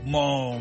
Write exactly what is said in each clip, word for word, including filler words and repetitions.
more.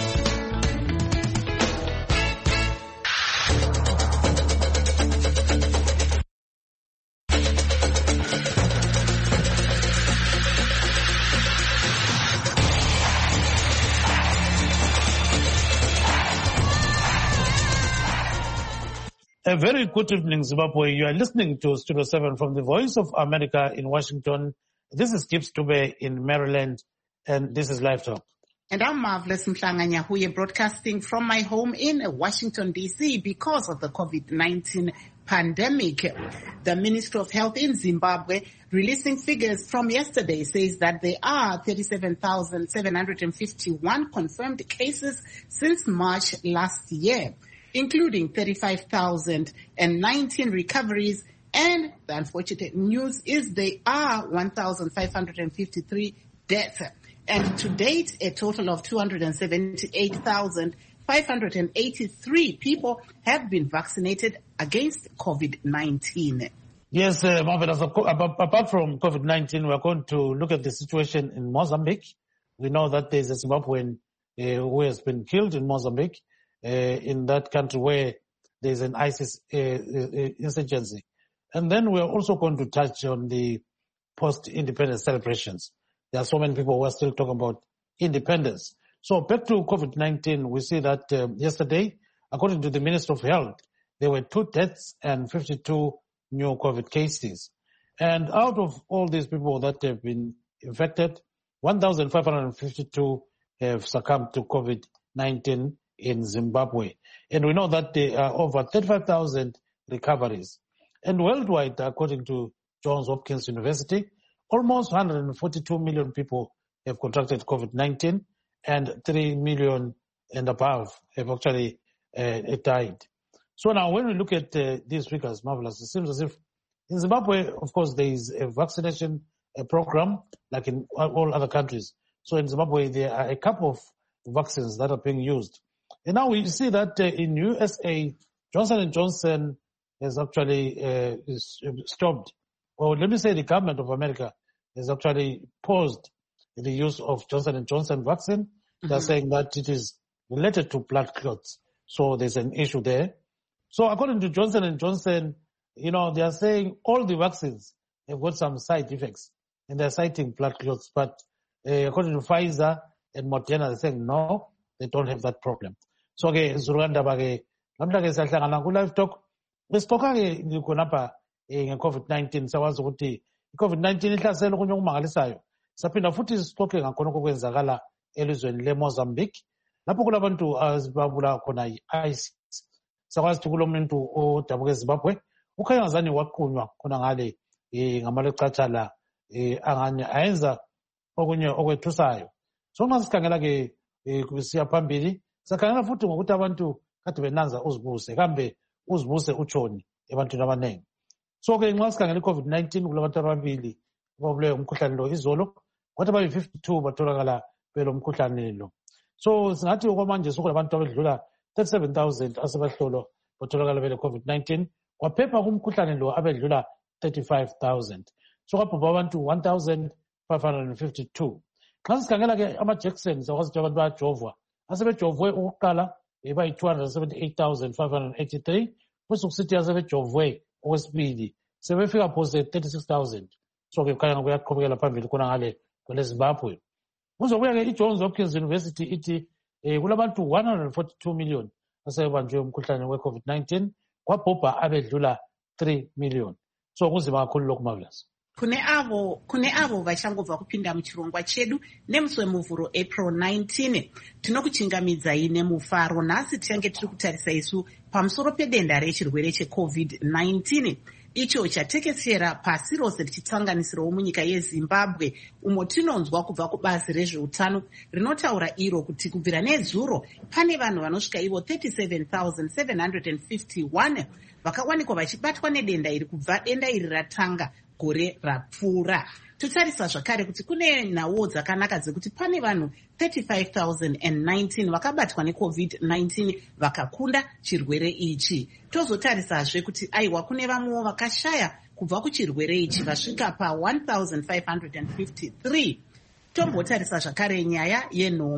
A very good evening, Zimbabwe. You are listening to Studio seven from the Voice of America in Washington. This is Gibbs Dube in Maryland, and this is Live Talk. And I'm Marvelous Mhlanga-Nyahuye, broadcasting from my home in Washington, D C because of the COVID nineteen pandemic. The Ministry of Health in Zimbabwe, releasing figures from yesterday, says that there are thirty-seven thousand seven hundred fifty-one confirmed cases since March last year, including thirty-five thousand nineteen recoveries. And the unfortunate news is there are one thousand five hundred fifty-three deaths. And to date, a total of two hundred seventy-eight thousand five hundred eighty-three people have been vaccinated against COVID nineteen. Yes, uh, Marvelous. Apart from COVID nineteen, we're going to look at the situation in Mozambique. We know that there's a Zimbabwean uh, who has been killed in Mozambique, uh, in that country where there's an ISIS uh, uh, insurgency. And then we're also going to touch on the post-independence celebrations. There are so many people who are still talking about independence. So back to COVID nineteen, we see that uh, yesterday, according to the Minister of Health, there were two deaths and fifty-two new COVID cases. And out of all these people that have been infected, one thousand five hundred fifty-two have succumbed to COVID nineteen in Zimbabwe. And we know that there are over thirty-five thousand recoveries. And worldwide, according to Johns Hopkins University, almost one hundred forty-two million people have contracted COVID nineteen, and three million and above have actually uh, died. So now when we look at uh, these figures, Marvelous, it seems as if in Zimbabwe, of course, there is a vaccination uh, program like in all other countries. So in Zimbabwe, there are a couple of vaccines that are being used. And now we see that uh, in U S A, Johnson and Johnson has actually uh, is stopped, or let me say the government of America has actually paused the use of Johnson and Johnson vaccine. Mm-hmm. They're saying that it is related to blood clots. So there's an issue there. So according to Johnson and Johnson, you know, they are saying all the vaccines have got some side effects, and they're citing blood clots. But uh, according to Pfizer and Moderna, they're saying no, they don't have that problem. So okay, Zuranda bage, namhlanje siyahlangana ku Live Talk. Besitoka ke ngikhonapha nge-COVID nineteen, sawazi ukuthi i-COVID nineteen ihlasela okunye okumangalisayo. Saphinda futhi sixoxe ngakhonokho okwenzakala elizweni leMozambique, lapho kulabantu ababulawa khona yi-ISIS. Sakwazi ukuthi kulomuntu odabuka eZimbabwe ukhanya ngazani waqunywa khona ngale ngamalecathala anganye ayenza okunye okwethusayo. So nxa sikhangela ke kusiya phambili, sakhangela futhi ngokuthi abantu kade benanza uzibuse, kambe uzibuse utshoni ebantwini abanengi. So ke nxa sikhangela i-COVID nineteen kulabantu ababili ababulawe umkhuhlane lo izolo, kwathi abayi fifty-two batholakala belo mkhuhlane lo. So singathi okwamanje sokulabantu abedlula thirty-seven thousand asebahlolwa batholakala bele COVID nineteen, kwaphepha kumkhuhlane lo abedlula thirty-five thousand. So kwabhubha abantu one thousand five hundred fifty-two. Nxa sikhangela ke ama-Jackson sakwazi ukuthi abantu bayajovwa, asebejovwe ukuqala bayi two hundred seventy-eight thousand five hundred eighty-three, kusukusithi asebejovwe okwesibili sebefika phose thirty-six thousand. So ke kukhanya kuyaqhubekela phambili khona ngale kwele Zimbabwe. Kuzobuya ke i-Johns Hopkins University ithi eh kulabantu one hundred forty-two million asebanjwe umkhuhlane we-COVID nineteen, kwabhubha abedlula three million. So kunzima kakhulu lokhu, Marvelous. Kune avo kune avo vachangobva kupinda muchirongwa chedu nemusi wemuvhuro April nineteen. Tinokuchingamidzai nemufaro. Nhasi tichange tiri kutarisa isu pamusoro pedenda rechirwere cheCovid nineteen, icho chatekesera pasi rose tichitsanganisirawo munyika yeZimbabwe, umo tinonzwa kubva kubazi rezveutano rinotaura iro kuti kubvira nezuro pane vanhu vanosvika ivo thirty-seven thousand seven hundred fifty-one vakawanikwa vachibatwa nedenda iri kubva denda iri ratanga gore rapfuura. Totarisa zvakare kuti kune nhau dzakanaka dzekuti pane vanhu thirty-five thousand nineteen vakabatwa neCovid nineteen vakakunda chirwere ichi. Tozotarisazve kuti aiwa kune vamwewo vakashaya kubva kuchirwere ichi vasvika pa one thousand five hundred fifty-three. Tombotarisa zvakare nyaya yenhomba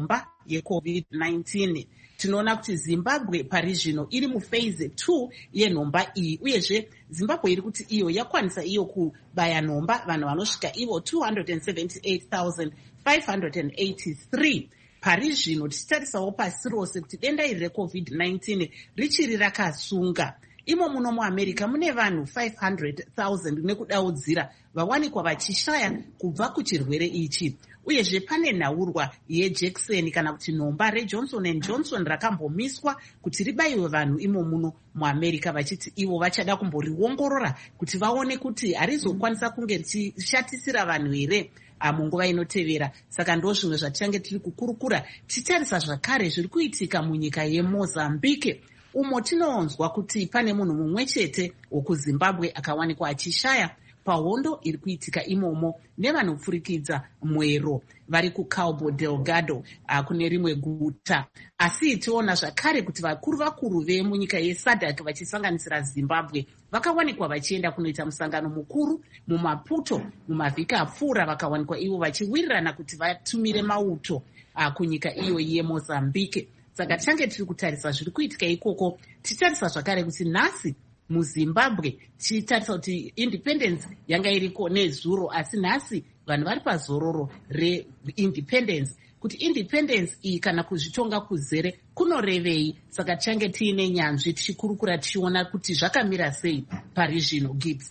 yecovid nineteen. Tinoona kuti Zimbabwe pari zvino iri muphase two yenhomba iyi, uyezve Zimbabwe iri kuti iyo yakwanisa iyo kubaya nhomba vanhu vanosvika ivo two hundred seventy-eight thousand five hundred eighty-three. Pari zvino tichitarisawo pasi rose kuti denda iri recovid nineteen richiri rakasunga. Imo muno muAmerica mune vanhu five hundred thousand nekudaudzira vawanikwa vachishaya kubva kuchirwere ichi. Uyezve pane nhaurwa yejekiseni kana kuti nhomba reJohnson and Johnson rakambomiswa kuti ribayiwe vanhu imo muno muAmerica, vachiti ivo vachada kumboriongorora kuti vaone kuti harizokwanisa kunge richishatisira vanhu here munguva inotevera. Saka ndo zvimwe zvatichange tiri kukurukura tichitarisa zvakare zviri kuitika munyika yeMozambique, umo tinoonzwa kuti pane munhu mumwe chete wokuZimbabwe akawanikwa achishaya pahondo iri kuitika imomo nevanopfurikidza mwero vari kuCabo Delgado kune rimwe guta. Asi tiona zvakare kuti vakuru vakuru vemunyika yeSADC vachisanganisira Zimbabwe vakawanikwa vachienda kunoita musangano mukuru muMaputo mumavhiki apfuura, vakawanikwa ivo vachiwirirana kuti vatumire mauto kunyika iyo yeMozambique. Saka tichange tiri kutarisa zviri kuitika ikoko, tichitarisa zvakare kuti nhasi muZimbabwe tichitarisa kuti independence yanga iriko nezuro, asi nhasi vanhu vari pazororo reindependence. Kuti independence iyi kana kuzvitonga kuzere kunorevei? Saka tichange tiine nyanzvi tichikurukura tichiona kuti zvakamira sei pari zvino. Gibbs.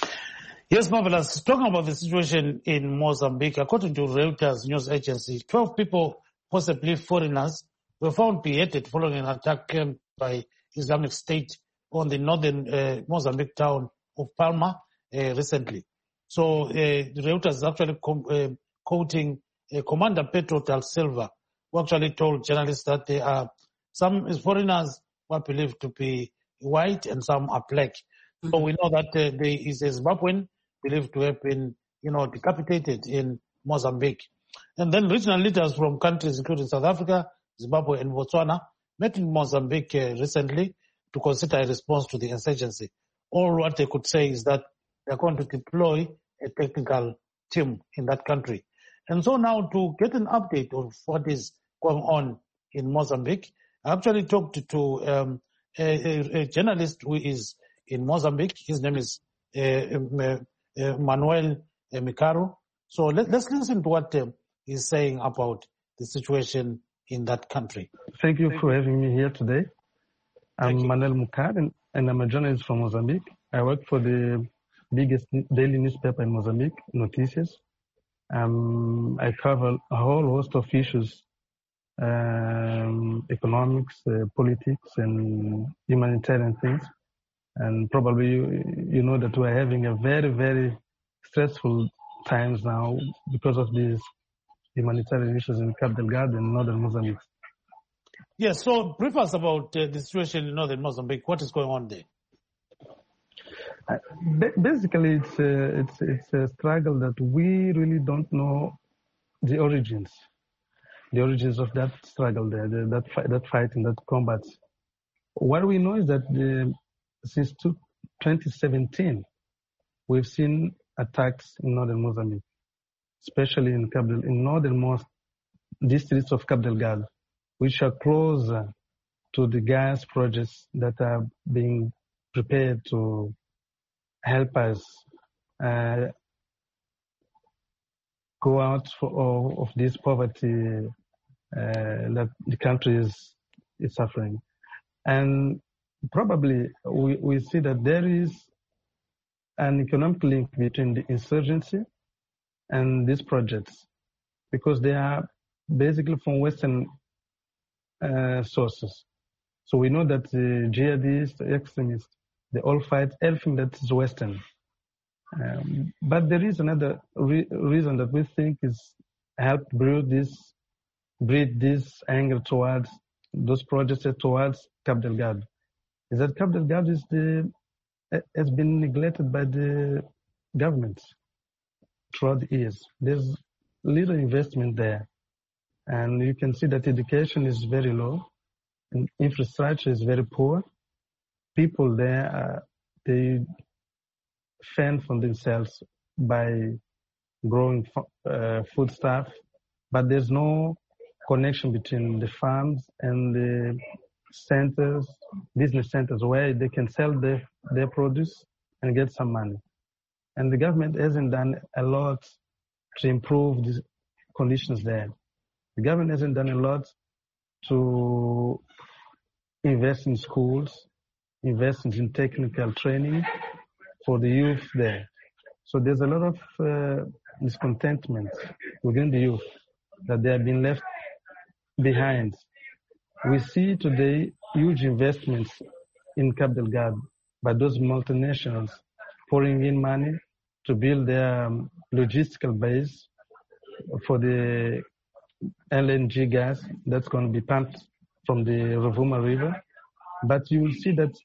Yes, Marvelous. Talking about the situation in Mozambique, according to Reuters news agency, twelve people, possibly foreigners, were found beheaded following an attack by Islamic State on the northern uh, Mozambique town of Palma uh, recently. So uh, Reuters is actually com- uh, quoting uh, Commander Pedro da Silva, who actually told journalists that there are some foreigners who are believed to be white and some are black. Mm-hmm. So we know that uh, there is a Zimbabwean believed to have been, you know, decapitated in Mozambique. And then regional leaders from countries including South Africa, Zimbabwe and Botswana met in Mozambique uh, recently to consider a response to the insurgency. All what they could say is that they're going to deploy a technical team in that country. And so now to get an update of what is going on in Mozambique, I actually talked to, to um, a, a, a journalist who is in Mozambique. His name is uh, uh, uh, Manuel uh, Micaro. So let, let's listen to what uh, he's saying about the situation in that country. Thank you for having me here today. I'm Manuel Mukar, and, and I'm a journalist from Mozambique. I work for the biggest daily newspaper in Mozambique, Noticias. Um, I cover a whole host of issues, um, economics, uh, politics, and humanitarian things. And probably you, you know that we're having a very, very stressful times now because of these humanitarian issues in Cabo Delgado and northern Mozambique. Yes, so brief us about uh, the situation in northern Mozambique. What is going on there? Uh, basically, it's a, it's it's a struggle that we really don't know the origins, the origins of that struggle there, the, that fight, that fighting, that combat. What we know is that the, since twenty seventeen, we've seen attacks in northern Mozambique, especially in Cabo, in northernmost districts of Cabo Delgado, which are closer to the gas projects that are being prepared to help us uh, go out for, of this poverty uh, that the country is, is suffering. And probably we, we see that there is an economic link between the insurgency and these projects, because they are basically from Western uh, sources. So we know that the jihadists, the extremists, they all fight everything that is Western. Um, but there is another re- reason that we think is helped breed this, breed this anger towards those projects, towards Cabo Delgado, is that Cabo Delgado is the, has been neglected by the government throughout the years. There's little investment there. And you can see that education is very low and infrastructure is very poor. People there, uh, they fend for themselves by growing uh, food stuff, but there's no connection between the farms and the centers, business centers, where they can sell their, their produce and get some money. And the government hasn't done a lot to improve the conditions there. The government hasn't done a lot to invest in schools, invest in technical training for the youth there. So there's a lot of uh, discontentment within the youth that they have been left behind. We see today huge investments in Cabo Delgado by those multinationals pouring in money to build their um, logistical base for the L N G gas that's going to be pumped from the Rovuma River. But you will see that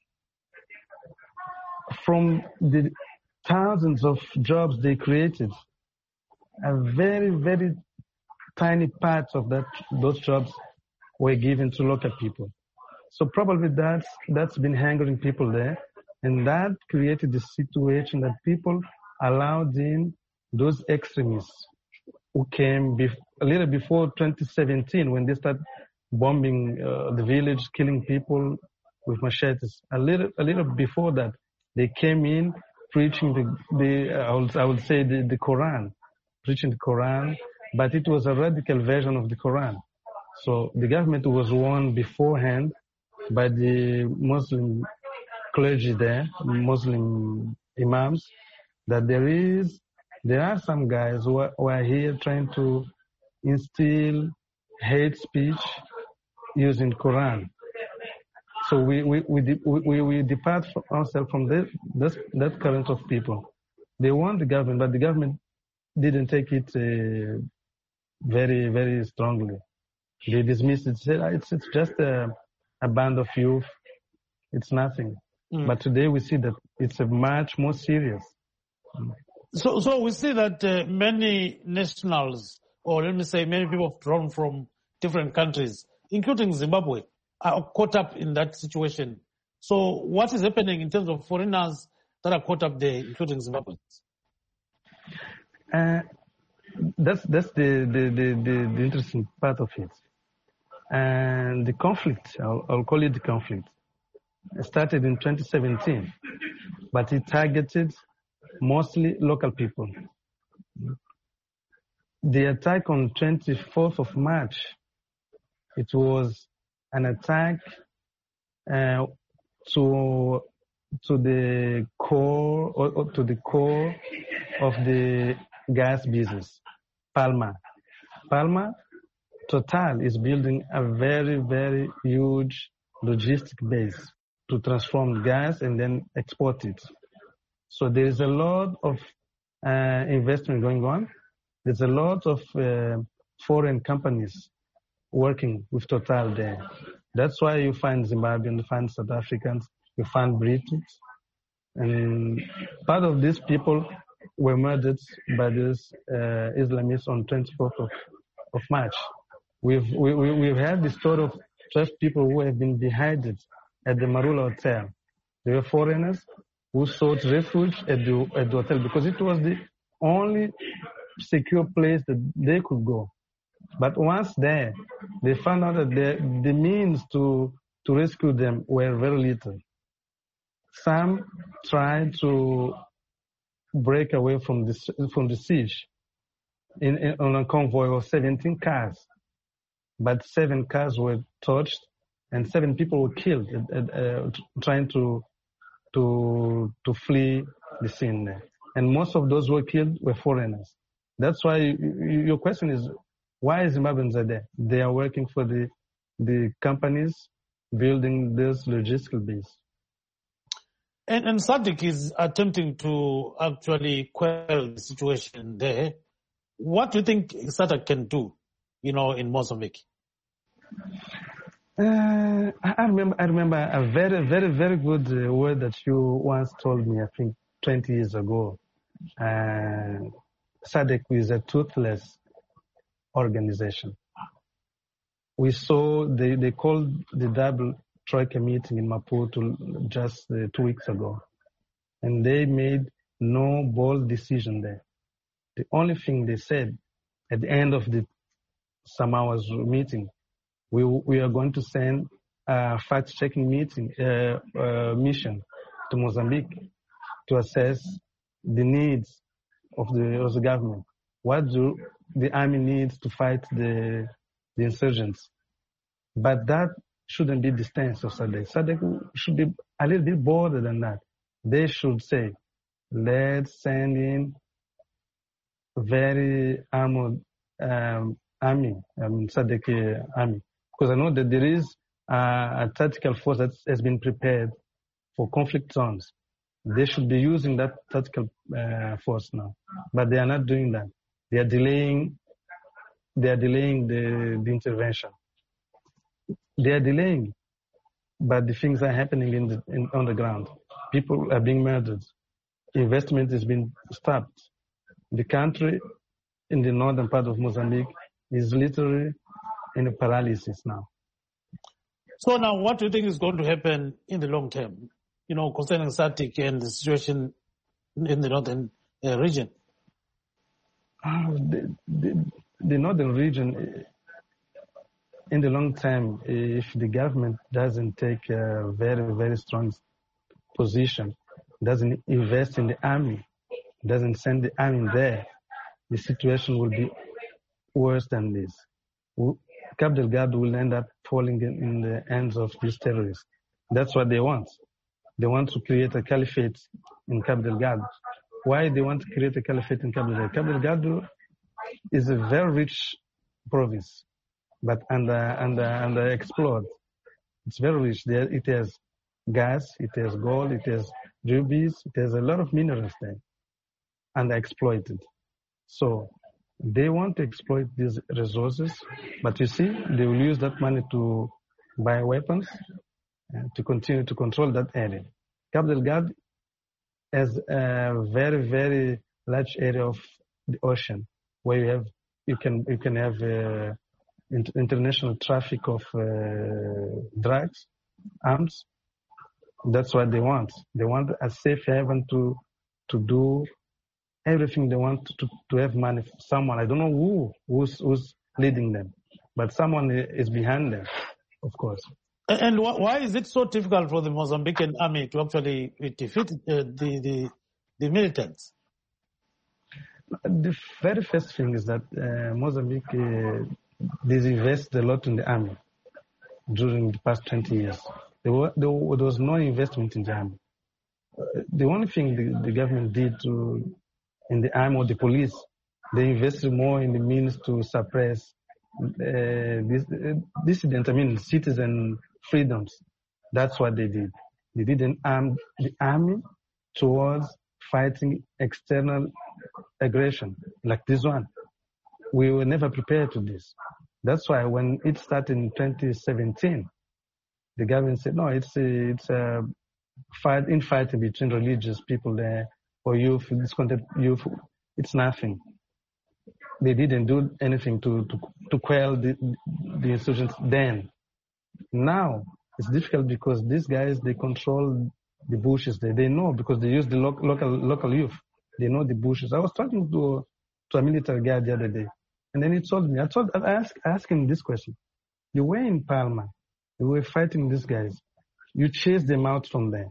from the thousands of jobs they created, a very, very tiny part of that those jobs were given to local people. So probably that's, that's been hanging people there, and that created the situation that people allowed in those extremists who came bef- a little before twenty seventeen when they started bombing uh, the village, killing people with machetes. A little, a little before that, they came in preaching the, the uh, I, would, I would say the, the Quran, preaching the Quran, but it was a radical version of the Quran. So the government was warned beforehand by the Muslim clergy there, Muslim imams, that there is, there are some guys who are, who are here trying to instill hate speech using Quran. So we we we we, we depart from ourselves from this, this that current of people. They want the government, but the government didn't take it uh, very very strongly. They dismissed it. Said it's it's just a, a band of youth. It's nothing. Mm. But today we see that it's a much more serious. So so we see that uh, many nationals, or let me say many people drawn from different countries, including Zimbabwe, are caught up in that situation. So what is happening in terms of foreigners that are caught up there, including Zimbabweans? Uh, that's that's the, the, the, the, the interesting part of it. And the conflict, I'll, I'll call it the conflict, it started in twenty seventeen, but it targeted mostly local people. The attack on twenty-fourth of March, it was an attack uh, to to the core or, or to the core of the gas business, Palma. Palma, Total is building a very very huge logistic base to transform gas and then export it. So there is a lot of uh, investment going on. There's a lot of uh, foreign companies working with Total there. That's why you find Zimbabweans, you find South Africans, you find British. And part of these people were murdered by these uh, Islamists on twenty-fourth of, of March. We've, we, we've had the story of twelve people who have been beheaded at the Marula Hotel. They were foreigners who sought refuge at the, at the hotel because it was the only secure place that they could go. But once there, they found out that the, the means to, to rescue them were very little. Some tried to break away from the, from the siege in, in, on a convoy of seventeen cars. But seven cars were torched and seven people were killed uh, uh, trying to, to, to flee the scene there. And most of those who were killed were foreigners. That's why you, your question is, why Zimbabweans are there? They are working for the the companies building this logistical base. And, and S A D C is attempting to actually quell the situation there. What do you think S A D C can do, you know, in Mozambique? Uh, I remember, I remember a very, very, very good uh, word that you once told me, I think twenty years ago. Uh, S A D C is a toothless organization. We saw, they, they called the double Troika meeting in Maputo just uh, two weeks ago. And they made no bold decision there. The only thing they said at the end of the Samawa's meeting. We we are going to send a fact-checking meeting uh, uh, mission to Mozambique to assess the needs of the, of the government. What do the army need to fight the the insurgents? But that shouldn't be the stance of SADC. SADC should be a little bit bolder than that. They should say, let's send in very armored um, army, I mean SADC army. Because I know that there is uh, a tactical force that has been prepared for conflict zones. They should be using that tactical uh, force now. But they are not doing that. They are delaying, they are delaying the, the intervention. They are delaying, but the things are happening in the, in, on the ground. People are being murdered. Investment is being stopped. The country in the northern part of Mozambique is literally in a paralysis now. So now what do you think is going to happen in the long term, you know, concerning SADC and the situation in the northern uh, region? Uh, the, the, the northern region, in the long term, if the government doesn't take a very, very strong position, doesn't invest in the army, doesn't send the army there, the situation will be worse than this. Cabo Delgado will end up falling in, in the hands of these terrorists. That's what they want. They want to create a caliphate in Cabo Delgado. Why they want to create a caliphate in Cabo Delgado? Cabo Delgado is a very rich province, but under under under explored. It's very rich. There, it has gas, it has gold, it has rubies, it has a lot of minerals there, underexploited. So they want to exploit these resources, but you see, they will use that money to buy weapons and to continue to control that area. Cabo Delgado has a very, very large area of the ocean where you have, you can, you can have uh, inter- international traffic of uh, drugs, arms. That's what they want. They want a safe haven to, to do everything they want to, to have money. Someone, I don't know who, who's, who's leading them, but someone is behind them, of course. And why is it so difficult for the Mozambican army to actually defeat uh, the, the the militants? The very first thing is that uh, Mozambique uh, disinvested a lot in the army during the past twenty years. There, were, there was no investment in the army. Uh, the only thing the, the government did to in the army or the police, they invested more in the means to suppress uh, this, uh, dissident, I mean citizen freedoms. That's what they did. They didn't arm the army towards fighting external aggression like this one. We were never prepared to this. That's why when it started in twenty seventeen, the government said, no, it's a, it's a fight, infighting between religious people there or youth, discontent youth. It's nothing. They didn't do anything to, to, to quell the, the insurgents then. Now, it's difficult because these guys, they control the bushes there. They know because they use the lo- local local youth. They know the bushes. I was talking to, to a military guy the other day, and then he told me, I told, I asked, I asked him this question. You were in Palma. You were fighting these guys. You chased them out from there.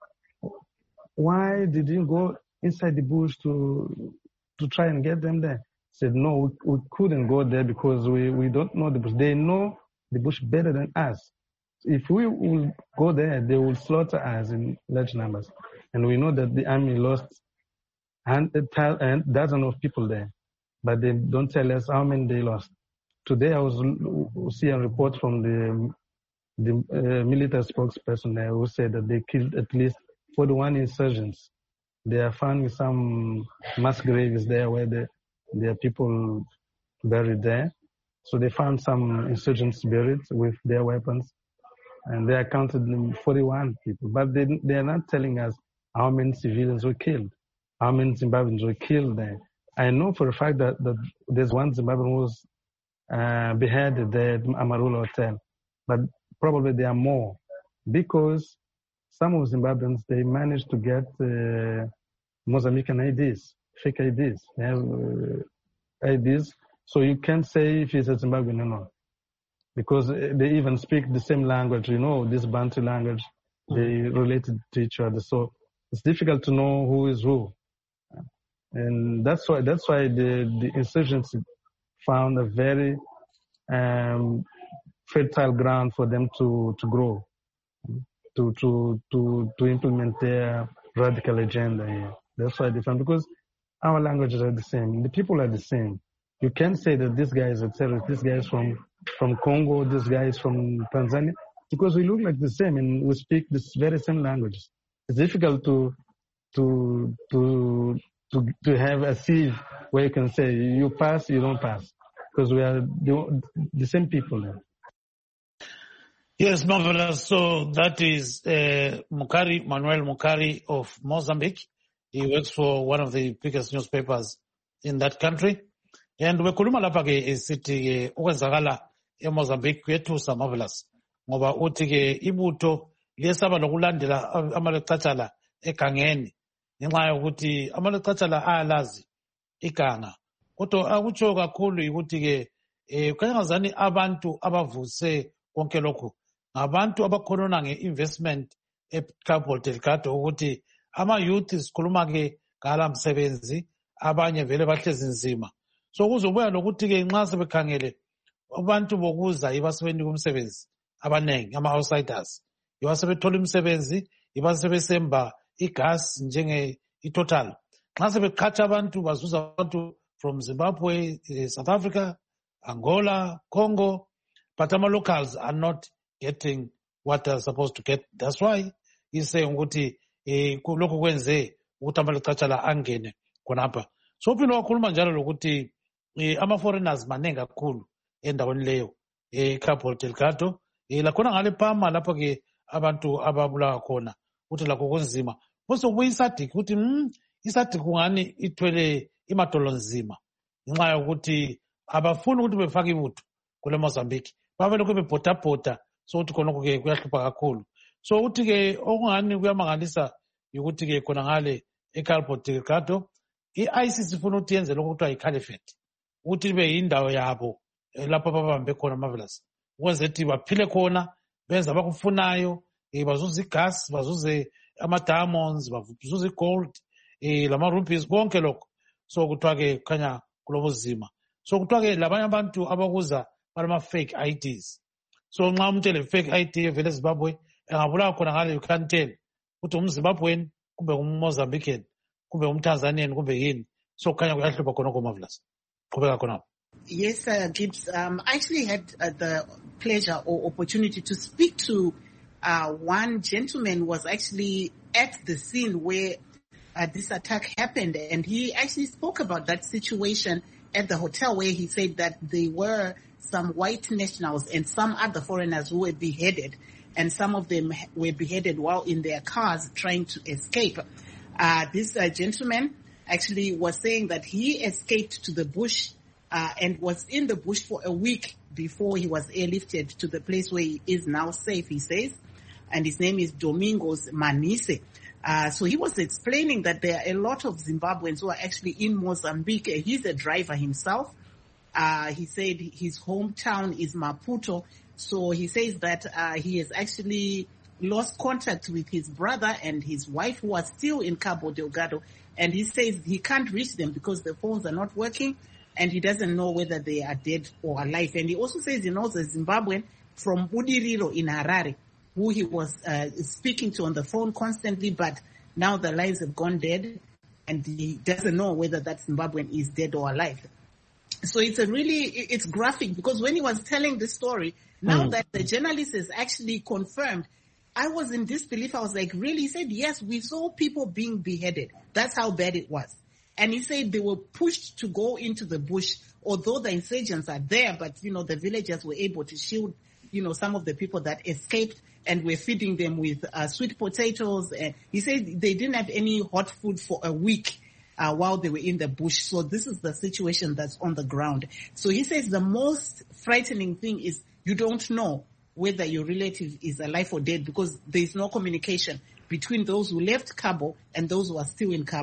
Why did you go inside the bush to to try and get them there? He said, no, we, we couldn't go there because we, we don't know the bush. They know the bush better than us. If we will go there, they will slaughter us in large numbers. And we know that the army lost a dozen of people there, but they don't tell us how many they lost. Today I was seeing a report from the, the uh, military spokesperson there who said that they killed at least forty-one insurgents. They are finding some mass graves there where the, there are people buried there. So they found some insurgents buried with their weapons, and they counted forty-one people. But they they are not telling us how many civilians were killed, how many Zimbabweans were killed there. I know for a fact that, that there's one Zimbabwean who was uh, beheaded there at Amarula Hotel, but probably there are more because some of Zimbabweans, they managed to get uh, Mozambican I Ds, fake I Ds. They have uh, I Ds So you can't say if he's a Zimbabwean or not, because they even speak the same language, you know, this Bantu language, mm. they related to each other. So it's difficult to know who is who. And that's why, that's why the, the insurgency found a very um, fertile ground for them to, to grow, to, to, to, to implement their radical agenda here. That's why they found, because our languages are the same, the people are the same. You can't say that this guy is a terrorist, this guy is from, from Congo, this guy is from Tanzania, because we look like the same and we speak this very same languages. It's difficult to, to, to, to, to have a sieve where you can say you pass, you don't pass, because we are the, the same people now. Yes, marvelous. So that is uh, Mukari, Manuel Mukari of Mozambique. He works for one of the biggest newspapers in that country. And wekhuluma lapha ke isithi ke ukwenzakala eMozambique kuyethusa marvelous ngoba uthi ke ibutho liyesaba lokulandela amalecathala egangeni ngenxa yokuthi amalecathala ayalazi iganga kodwa akutsho kakhulu ukuthi ke eh kanyazani abantu abavuse konke lokhu ngabantu abakhonona ngeinvestment eCabo Delgado ukuthi ama youth sikhuluma ke ngala msebenzi abanye vele bahlezi nzima. So kuzobuya lokuthi ke nxa sebekhangele abantu bokuza ibasebenzi kumsebenzi abanengi ama outsiders ibasebethola umsebenzi ibasebesemba igas njenge iTotal nxa sebeqhatsha abantu bazuza abantu from Zimbabwe, South Africa, Angola, Congo, but ama locals are not getting what they're supposed to get. That's why he's saying ukuthi eh lokho kwenze ukuthi amalecathala angene khonapha. So phela wakhuluma njalo lokuthi eh ama foreigners manengi kakhulu endaweni leyo eh Cabo Delgado eh lakhona ngale Pama lapho ke abantu ababulawa khona ukuthi lakho kunzima bose kuyisadiki ukuthi mm isadiki kungani ithwele imadolo nzima ngenxa yokuthi abafuni ukuthi befake ibutho kule Mozambique babele kube bhota bhota so uthi khona ke kuyahlupha kakhulu so uthi ke okungani kuyamangalisa ukuthi ke khona ngale eCabo Delgado i-I C C ifuna ukuthi yenze lokho kuthiwa i-caliphate ukuthi ibe yindawo yabo lapho babambe khona marvelous ukwenza ukuthi baphile khona benza abakufunayo bazuze igas bazuze ama-diamonds bazuze i-gold lama rupees konke lokho so kuthiwa ke kukhanya kulobuzima so kuthiwa ke labanye abantu abakuza balama-fake I Ds so nxa umuntu ele-fake I D evele eZimbabwe engabulawa khona ngale you can't tell ukuthi umZimbabwean kumbe umMozambican kumbe umTanzanian kumbe yini so kukhanya kuyahlupha khonokho marvelous qhubeka khonapho. Yes, uh, Gibbs. Um, I actually had uh, the pleasure or opportunity to speak to uh, one gentleman who was actually at the scene where uh, this attack happened, and he actually spoke about that situation at the hotel where he said that there were some white nationals and some other foreigners who were beheaded, and some of them were beheaded while in their cars trying to escape. Uh, this uh, gentleman actually was saying that he escaped to the bush uh, and was in the bush for a week before he was airlifted to the place where he is now safe, he says. And his name is Domingos Manise. Uh, so he was explaining that there are a lot of Zimbabweans who are actually in Mozambique. He's a driver himself. Uh, he said his hometown is Maputo. So he says that uh, he has actually lost contact with his brother and his wife who are still in Cabo Delgado. And he says he can't reach them because the phones are not working and he doesn't know whether they are dead or alive. And he also says he knows a Zimbabwean from Budiriro in Harare who he was uh, speaking to on the phone constantly, but now the lines have gone dead and he doesn't know whether that Zimbabwean is dead or alive. So it's a really, it's graphic because when he was telling the story, now mm. that the journalist has actually confirmed, I was in disbelief. I was like, really? He said, yes, we saw people being beheaded. That's how bad it was. And he said they were pushed to go into the bush, although the insurgents are there, but, you know, the villagers were able to shield, you know, some of the people that escaped and were feeding them with uh, sweet potatoes. And he said they didn't have any hot food for a week uh, while they were in the bush. So this is the situation that's on the ground. So he says the most frightening thing is you don't know whether your relative is alive or dead because there is no communication between those who left Cabo and those who are still in Cabo.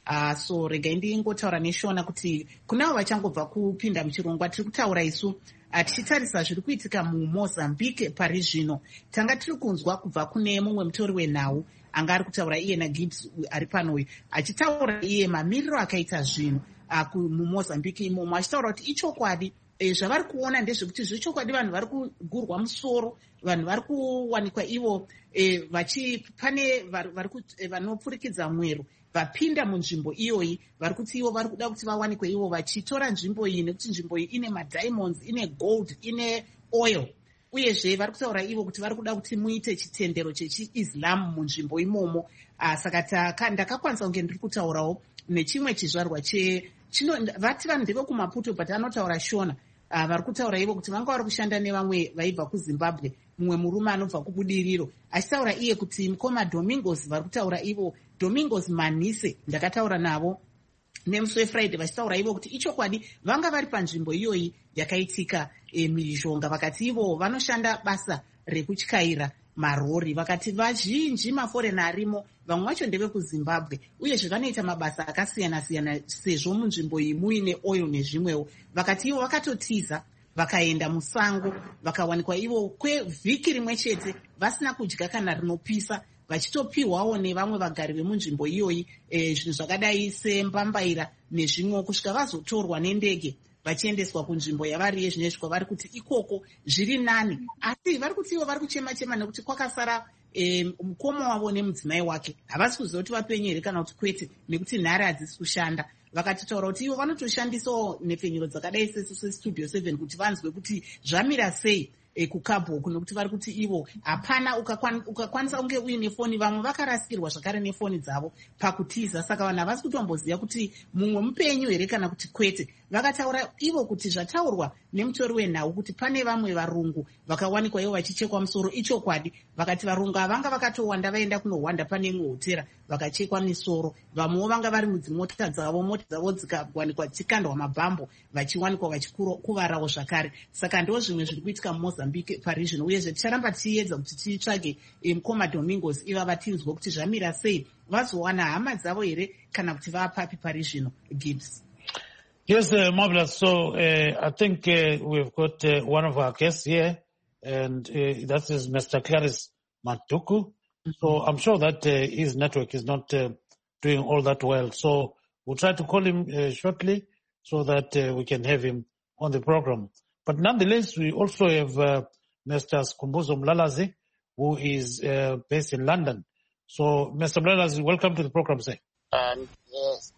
Uh, so regai ndingotaura neshona kuti kunavo vachangobva kupinda muchirongwa tiri kutaura isu uh, tichitarisa zviri kuitika mumozambique pari zvino. Tanga tiri kunzwa kubva kune mumwe mutori wenhau anga ari kutaura iye naGibbs ari panoyo achitaura iye mamiriro akaita zvinhu uh, mumozambique imomo achitaura kuti ichokwadi e, zvavari kuona ndezvekuti zvechokwadi vanhu vari kugurwa musoro, vanhu vari kuwanikwa ivo e, vachi pane vanopfurikidza mwero vapinda munzvimbo iyoyi vari kuti ivo vari kuda kuti vawanikwe ivo vachitora nzvimbo iyi nekuti nzvimbo iyi ine madiamonds, ine gold, ine oil. Uyezve vari kutaura ivo kuti vari kuda kuti muite chitendero chechiislamu munzvimbo imomo. Uh, saka ndakakwanisa kunge ndiri kutaurawo nechimwe chizvarwa che chino vati vanhu ndevekumaputo but anotaura shona. Uh, vari kutaura ivo kuti vanga vari kushanda nevamwe vaibva kuZimbabwe, mumwe murume anobva kubudiriro achitaura iye kuti mukoma Domingos, vari kutaura ivo Domingos Manise ndakataura navo nemusi weFriday vachitaura ivo kuti ichokwadi vanga vari panzvimbo iyoyi yakaitika e, mhirizhonga vakati ivo vanoshanda basa rekutyaira marori, vakati vazhinji maforena arimo vamwe vacho ndevekuZimbabwe uyezve vanoita mabasa akasiyana-siyana sezvo munzvimbo iyi muine oil nezvimwewo. Vakati ivo vakatotiza vakaenda musango vakawanikwa ivo kwevhiki rimwe chete vasina kudya kana rinopisa, vachitopiwawo nevamwe vagari vemunzvimbo iyoyi e, zvinhu zvakadai sembambaira nezvimwe kusvika vazotorwa nendege vachiendeswa kunzvimbo yavari yezvinezvi vari kuti ikoko zviri nani. Asi vari kuti ivo vari kuchema-chema nekuti kwakasara e, mukoma wavo nemudzimai wake havasi kuziva kuti vapenyu here kana kuti kwete nekuti nhare hadzisi kushanda. Vakatitaura kuti ivo vanotoshandisawo nepfenyuro dzakadai sesu sestudio seven kuti vanzwe kuti zvamira sei e, kukabhoku nekuti vari kuti ivo hapana ukakwanisa kunge uine foni, vamwe vakarasikirwa zvakare nefoni dzavo pakutiza, saka vanhu havasi kutomboziva kuti mumwe mupenyu here kana kuti kwete. Vakataura ivo kuti zvataurwa nemutori wenhau kuti pane vamwe varungu vakawanikwa ivo vachichekwa musoro ichokwadi. Vakati varungu avanga vakatowanda vaenda kunohwanda pane imwe hotera vakachekwa misoro, vamwewo vanga vari mudzimota dzavo, mota dzavo dzikawanikwa dzichikandwa mabhambo vachiwanikwa vachikuvarawo zvakare. Saka ndo zvimwe zviri kuitika mumozambique pari zvino, uyezve ticharamba tiedza kuti titsvage mukoma Domingos ivava tinzwe kuti zvamira sei, vazowana hama dzavo here kana kuti vapapi pari zvino. Gibbs. Yes, uh, marvelous. So uh, I think uh, we've got uh, one of our guests here, and uh, that is Mister Clarice Matuku. Mm-hmm. So I'm sure that uh, his network is not uh, doing all that well. So we'll try to call him uh, shortly so that uh, we can have him on the program. But nonetheless, we also have uh, Mister Skumbuzo Mlalazi, who is uh, based in London. So Mister Mlalazi, welcome to the program, sir. Um, yes,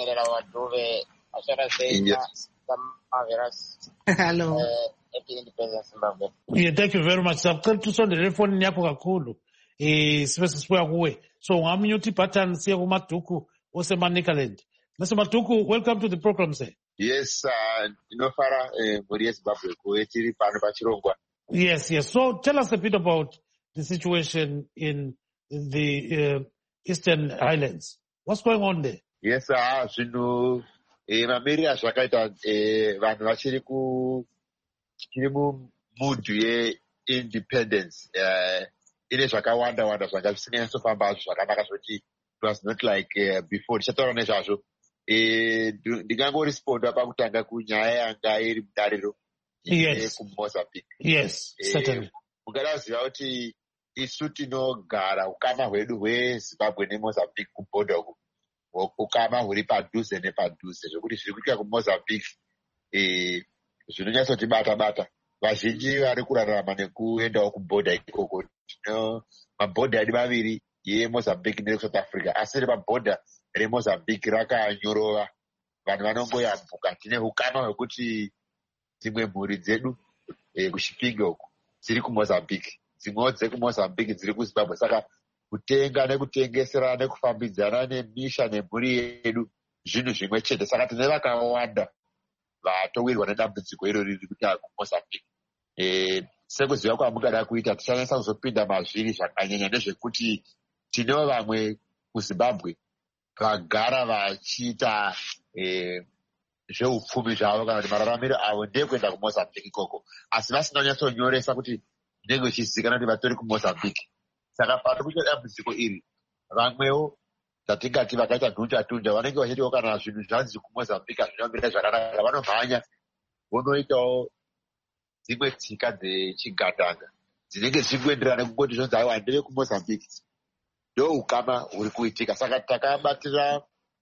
Yes. Hello. Uh, yeah, thank you very much. Sacela tusondele phone yakho kakhulu. Eh sibe sisibuya kuwe. So ngaminyuthi pattern siya kuMaduku oseManicaland. Mister Matuku, welcome to the program, sir. Yes, uh, inofara eh muri eZimbabwe kuetiri pano pachirongwa. Yes, yes. So tell us a bit about the situation in the uh, Eastern Highlands. What's going on there? Yes, ah, zvino eh mamiriro zvakaita eh vanhu vachiri ku chiri mu mood ye independence eh ine zvakawanda wanda zvanga zvisinganyatso zvakanaka zvoti it was not like uh, before. Tichataura nezvazvo eh ndingangoresponda pakutanga kunyaya yanga iri mudariro kuMozambique. Yes, certainly. Mungadaziva kuti isu tinogara ukama hwedu hweZimbabwe neMozambique kubhodha uku ukama huri padhuze nepadhuze zvokuti zviri kuitika kuMozambique eh zvinonyatsotibata bata. Vazhinji vari kurarama nekuendawo kubhodha ikoko. No, mabhodha adi maviri yeMozambique neSouth Africa, asi mabhodha reMozambique rakanyorova. Vanhu vanongoyambuka. Tine ukama hwekuti dzimwe mhuri dzedu eh kuChipinge uku dziri kuMozambique, dzimwewo dzekuMozambique dziri kuZimbabwe. Saka kutenga nekutengesera nekufambidzana nemisha nemhuri yedu zvinhu zvimwe chete. Saka tine vakawanda vatowirwa nedambudziko iro riri kuita kuMozambique. Eh sekuziva kwamungada kuita tichanesa kuzopinda mazviri zvakanyanya nezvekuti tinewo vamwe kuZimbabwe vagara vachiita eh zveupfumi zvavo kana kuti mararamiro avo ndekuenda kuMozambique ikoko, asi vasina kunyatsonyoresa kuti ndenge uchizivikanwa kuti vatori kuMozambique. Saka pari kuita dambudziko iri, vamwewo dzatingati vakaita dhunja dhunja vanenge vachitiwo kana zvinhu zvanzi kumozambique hazvina kumira zvakanaka vanomhanya vonoitawo dzimwe tsika dzechigadanga dzinenge dzichikuenderana nekungoti zvonzi aiwa ndeve kumozambique. Ndo ukama huri kuitika. Saka takabatira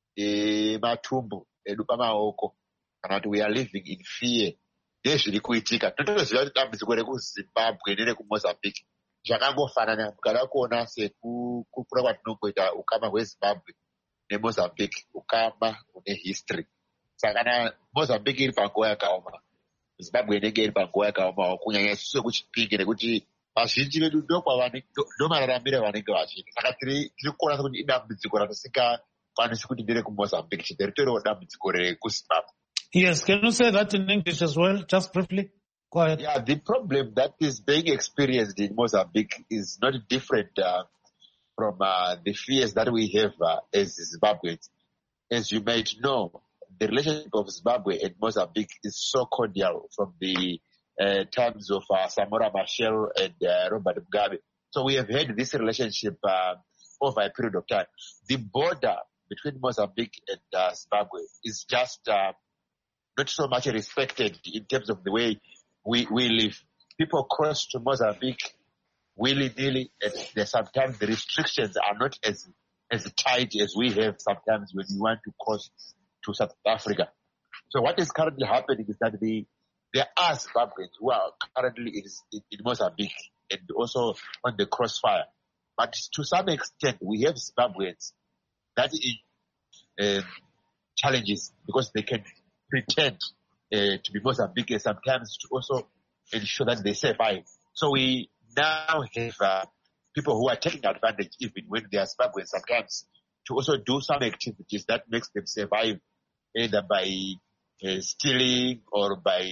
e, matumbu edu pamaoko kana kuti we are living in fear nezviri kuitika. Totoziva kuti dambudziko rekuzimbabwe nerekumozambique zvakangofanana. Mukada kuona sekukura kwatinongoita ukama hwezimbabwe nemozambique, ukama une history. Saka kana mozambique iri panguva yakaoma, zimbabwe inenge iri panguva yakaomawo, kunyanya isusu sekuchipinge, nekuti vazhinji vedu ndomararamiro vanenge vachiita. Saka tiri kuona sekuti idambudziko ratisingakwanisi kuti nderekumozambique chete ritoriwo dambudziko rekuzimbabwe. Yes, can you say that in English as well, just briefly? Go ahead. Yeah, the problem that is being experienced in Mozambique is not different uh, from uh, the fears that we have uh, as Zimbabweans. As you might know, the relationship of Zimbabwe and Mozambique is so cordial from the uh, times of uh, Samora Machel and uh, Robert Mugabe. So we have had this relationship uh, over a period of time. The border between Mozambique and uh, Zimbabwe is just uh, not so much respected in terms of the way we, we live. People cross to Mozambique willy-nilly, and there, sometimes the restrictions are not as as tight as we have sometimes when we want to cross to South Africa. So what is currently happening is that the, there are Zimbabweans who are currently in, in, in Mozambique and also on the crossfire. But to some extent, we have Zimbabweans that is uh, challenges because they can pretend uh, to be Mozambique sometimes to also ensure that they survive. So we now have uh, people who are taking advantage even when they are Zimbabweans sometimes to also do some activities that makes them survive, either by uh, stealing or by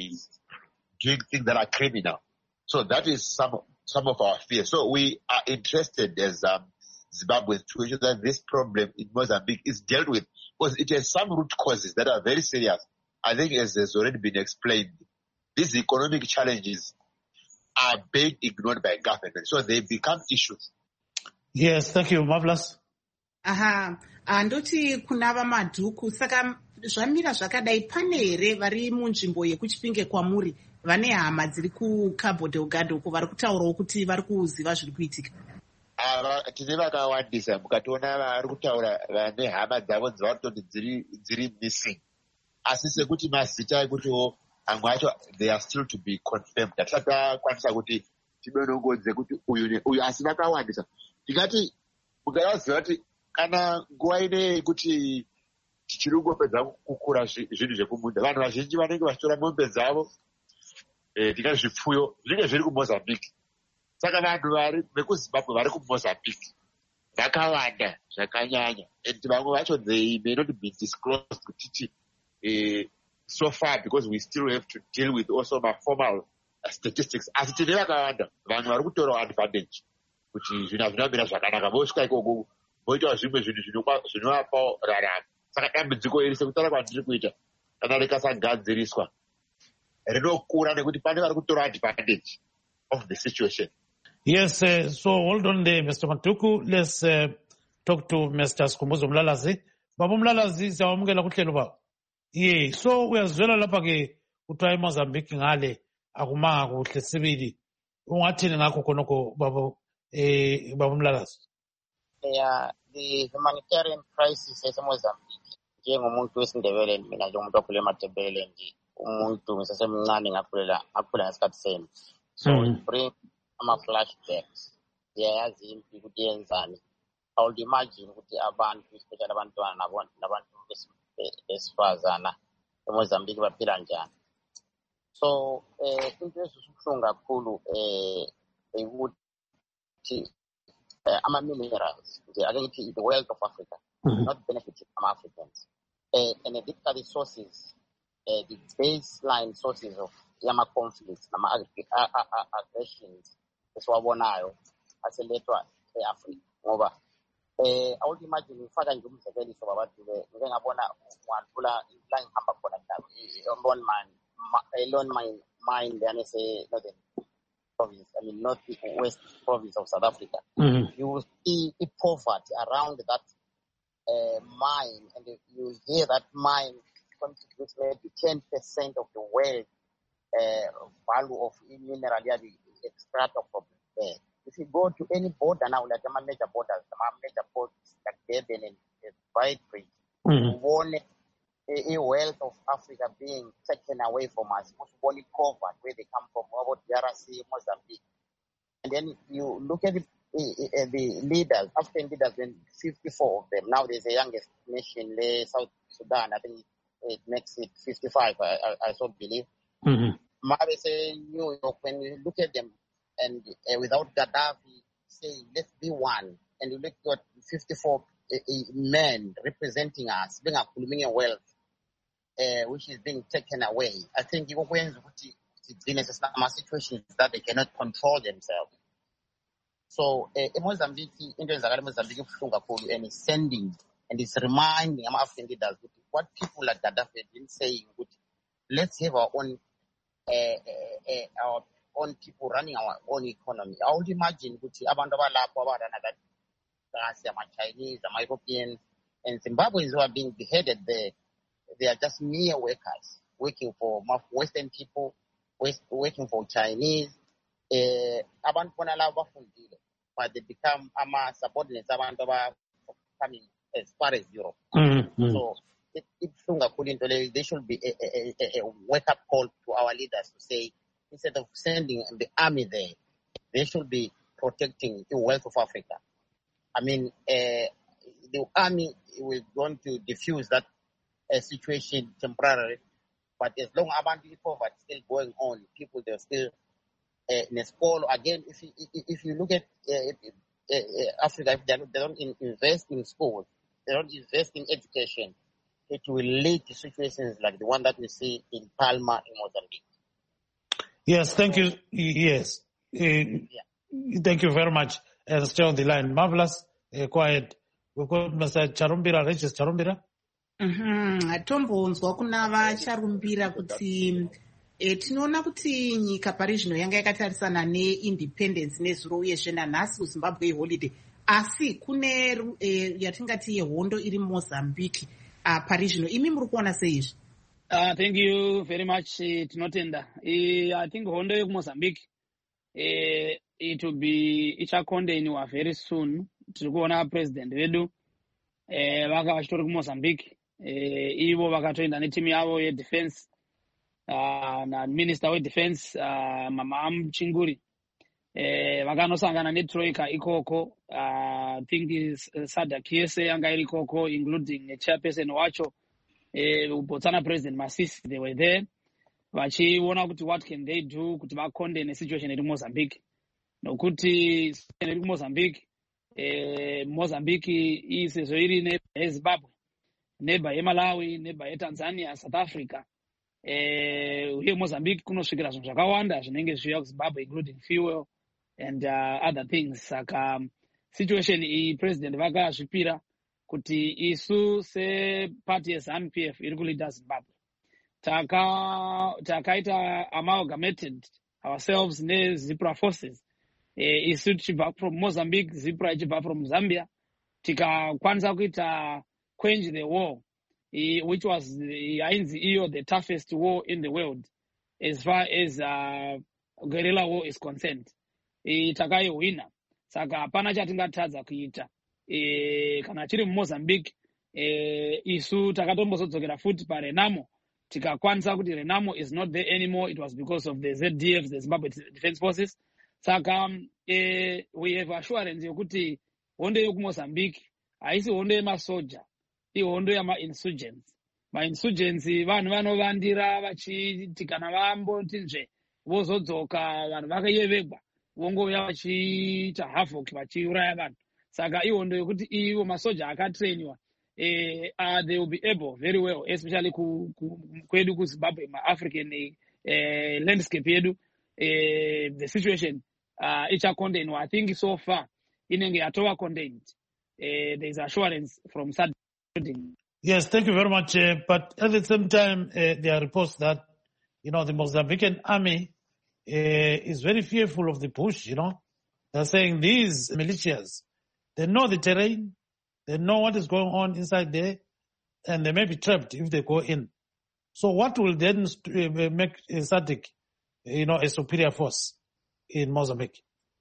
doing things that are criminal. So that is some some of our fears. So we are interested as um, Zimbabweans to ensure that this problem in Mozambique is dealt with because it has some root causes that are very serious. I think as has already been explained, these economic challenges are being ignored by government. So they become issues. Yes, thank you. Marvelous. Aha, andoti kuna vamadhuku saka zvamira zvakadai pane here vari munzvimbo yekuchipinge kwamuri vane hama dziri kuCabo Delgado uko vari kutaurawo kuti vari kuziva zviri kuitika? Ava tine vakawandisa mukatoona vari kutaura vane hama dzavo dzavari kutoti dziri dziri missing. Asi sekuti mazita ekutiwo amwe acho they are still to be confirmed. Hatisati takwanisa kuti tidonongodze kuti uyu neuyu, asi vakawandisa. Tikati mukavaziva kuti kana nguva ineyi kuti tichiri kungopedza kukura zvinhu zvekumunda, vanhu vazhinji vanenge vachitora mombe dzavo, tikati zvipfuyo zvinenge zviri kuMozambique. Saka vanhu vari vekuZimbabwe vari kuMozambique vakawanda zvakanyanya, and vamwe vacho they may not be disclosed kuti uh, so far because we still have to deal with also my formal uh, statistics. Asi tine vakawanda vanhu vari kutorawo advantage kuti zvinhu hazvinamira zvakanaka, vosvika ikoko voitawo zvimwe zvinhu zvinovapawo raramo. Saka dambudziko iri sekutaura kwandiri kuita kana rikasagadziriswa rinokura nekuti pane vari kutora advantage of the situation. Yes, uh, so hold on there, Mister Matuku. Let's uh, talk to Mister Skhumbuzo Mlalazi. Baba Mlalazi, siyawamukela kuhlelo baba. Yeah, so uyazwela lapha ke kuthiwa eMozambique ngale akumanga kuhle sibili. Ungathini ngakho khonokho baba eh baba Mlalazi? Yeah, the humanitarian crisis eseMozambique njengomuntu wesindebele mina njengomuntu okhule eMatebele nje umuntu ngisesemncane ngakhulela ngakhula ngesikhathi senu. So Mm. it brings ama flashbacks. Siyayazi impi ukuthi yenzani. I would imagine ukuthi abantu especially abantwana nabo- nabantu bes- besifazana eMozambique baphila njani. So eh into esisubuhlungu kakhulu eh ukuthi uh, ama minerals, the, I think the wealth of Africa, Mhm. not benefiting from Africans. Uh, and the sources, uh, the baseline sources of yama conflicts, nama ag- a- a- a- aggressions, esiwabonayo aselethwa e-Africa. Ngoba eh I would imagine ngifaka nje umzekeliso babantu be ngike ngabona ngadlula la ngihamba khona njalo i-lone mine ma- a lone mine mine yani se northern province, I mean north west province of South Africa. Mhm. You will see a poverty around that uh, mine, and you hear that mine contributes maybe ten percent of the world uh, value of mineral extract from there. If you go to any border now, like some major borders, some major ports like Durban and Beitbridge, mm-hmm. we want a, a wealth of Africa being taken away from us, most only covered where they come from, about D R C, Mozambique. And then you look at the, uh, the leaders, African leaders, then fifty-four of them. Now there's the youngest nation, the South Sudan. I think it makes it fifty-five, I, I, I so believe. Mm-hmm. Maybe say New York, when you look at them, and uh, without Gaddafi saying, let's be one, and you look at fifty-four uh, men representing us, being a wealth, uh, which is being taken away. I think even when the situation is that they cannot control themselves. So, uh, Mozambique, Indians are Mozambique, and is sending and is reminding African leaders what people like Gaddafi have been saying. Let's have our own, uh, uh, uh, our own people running our own economy. I would imagine abantu abalapho that Chinese, the Europeans, and Zimbabweans who are being beheaded there. They are just mere workers working for Western people, working for Chinese. Abantu but they become ama subordinates. Abantu coming as far as Europe. Mm-hmm. So it, it, there should be a, a, a, a wake-up call to our leaders to say, instead of sending the army there, they should be protecting the wealth of Africa. I mean, uh, the army is going to diffuse that uh, situation temporarily, but as long as abandoned poverty is still going on, people they're still uh, in a school. Again, if you, if you look at uh, uh, uh, Africa, if they don't, they don't invest in schools, they don't invest in education, it will lead to situations like the one that we see in Palma in Mozambique. Yes, thank you. Yes. Uh, yeah. Thank you very much. And stay on the line. Marvelous. Uh, quiet. We've got Mister Charumbira, Regis Charumbira. Mhm. Tombonzwa kuna vacharumbira kuti e, tinoona kuti nyika pari zvino yanga yakatarisana neindependence nezuro uyezve nanhasi kuZimbabwe holiday, asi kune e, yatingati yehondo iri Mozambique uh, pari zvino. Imi muri kuona seizvi? Uh, thank you very much, uh, Tinotenda. Uh, I think hondo yeku Mozambique, uh, it will be ichakondeiniwa very soon. Tiri kuona president vedu eh, vaka vachitori kuMozambique, eh, ivo vakatoenda netimu yavo yedefense uh, naminister wedefense uh, mama Amuchinguri eh, vakanosangana netroika ikoko. uh, I think Sada Kiese yanga iri ikoko, including the chairperson wacho Botswana President Masisi. They were there vachiona kuti what can they do kuti vakonde nesituation iri Mozambique, nokuti iri Mozambique eh, Mozambique isezvo iri neighbor yeZimbabwe, neighbor yeMalawi, neighbor yeTanzania, South Africa. eh, uye Mozambique kunosvikira zvinhu zvakawanda zvinenge zviuya kuZimbabwe, including fuel and uh, other things. Saka situation iyi president vakazvipira kuti isu sepati yeZANU-P F iri kuleader Zimbabwe taka takaita amalgamated ourselves neZipra forces, eh, isu tichibva from Mozambique, Zipra ichibva from Zambia, tikakwanisa kuita quench the war, eh, which was yainzi iyo the toughest war in the world as far as uh, guerrilla war is concerned. Eh, takaihwina. Saka hapana chatingatadza kuita. E, kana chiri muMozambique, e, isu takatombozodzokera futi paRenamo, tikakwanisa kuti Renamo is not there anymore. It was because of the Z D F, the Zimbabwe Defense Forces. Saka e, we have assurance yokuti hondo yokuMozambique haisi hondo yemasoja, ihondo yama-insurgents. Ma-insurgents vanhu vanovandira vachiti kana vamboti nzve vozodzoka vanhu vakayevegwa vongouya vachiita havoc vachiuraya vanhu. Saka ihondo yokuti ivo masoja akatrainwa, eh, uh, they will be able very well, especially ku, ku, kwedu kuZimbabwe, ma-African eh, landscape yedu, eh, the situation uh, ichakondenwa. I think so far inenge yatova contained. Uh, there is assurance from S A D. Yes, thank you very much. Uh, but at the same time, uh, there are reports that, you know, the Mozambican army uh, is very fearful of the push, you know. They're saying these militias, they know the terrain, They know what is going on inside there, and they may be trapped if they go in. So what will then uh, make uh, SADC, you know, a superior force in Mozambique?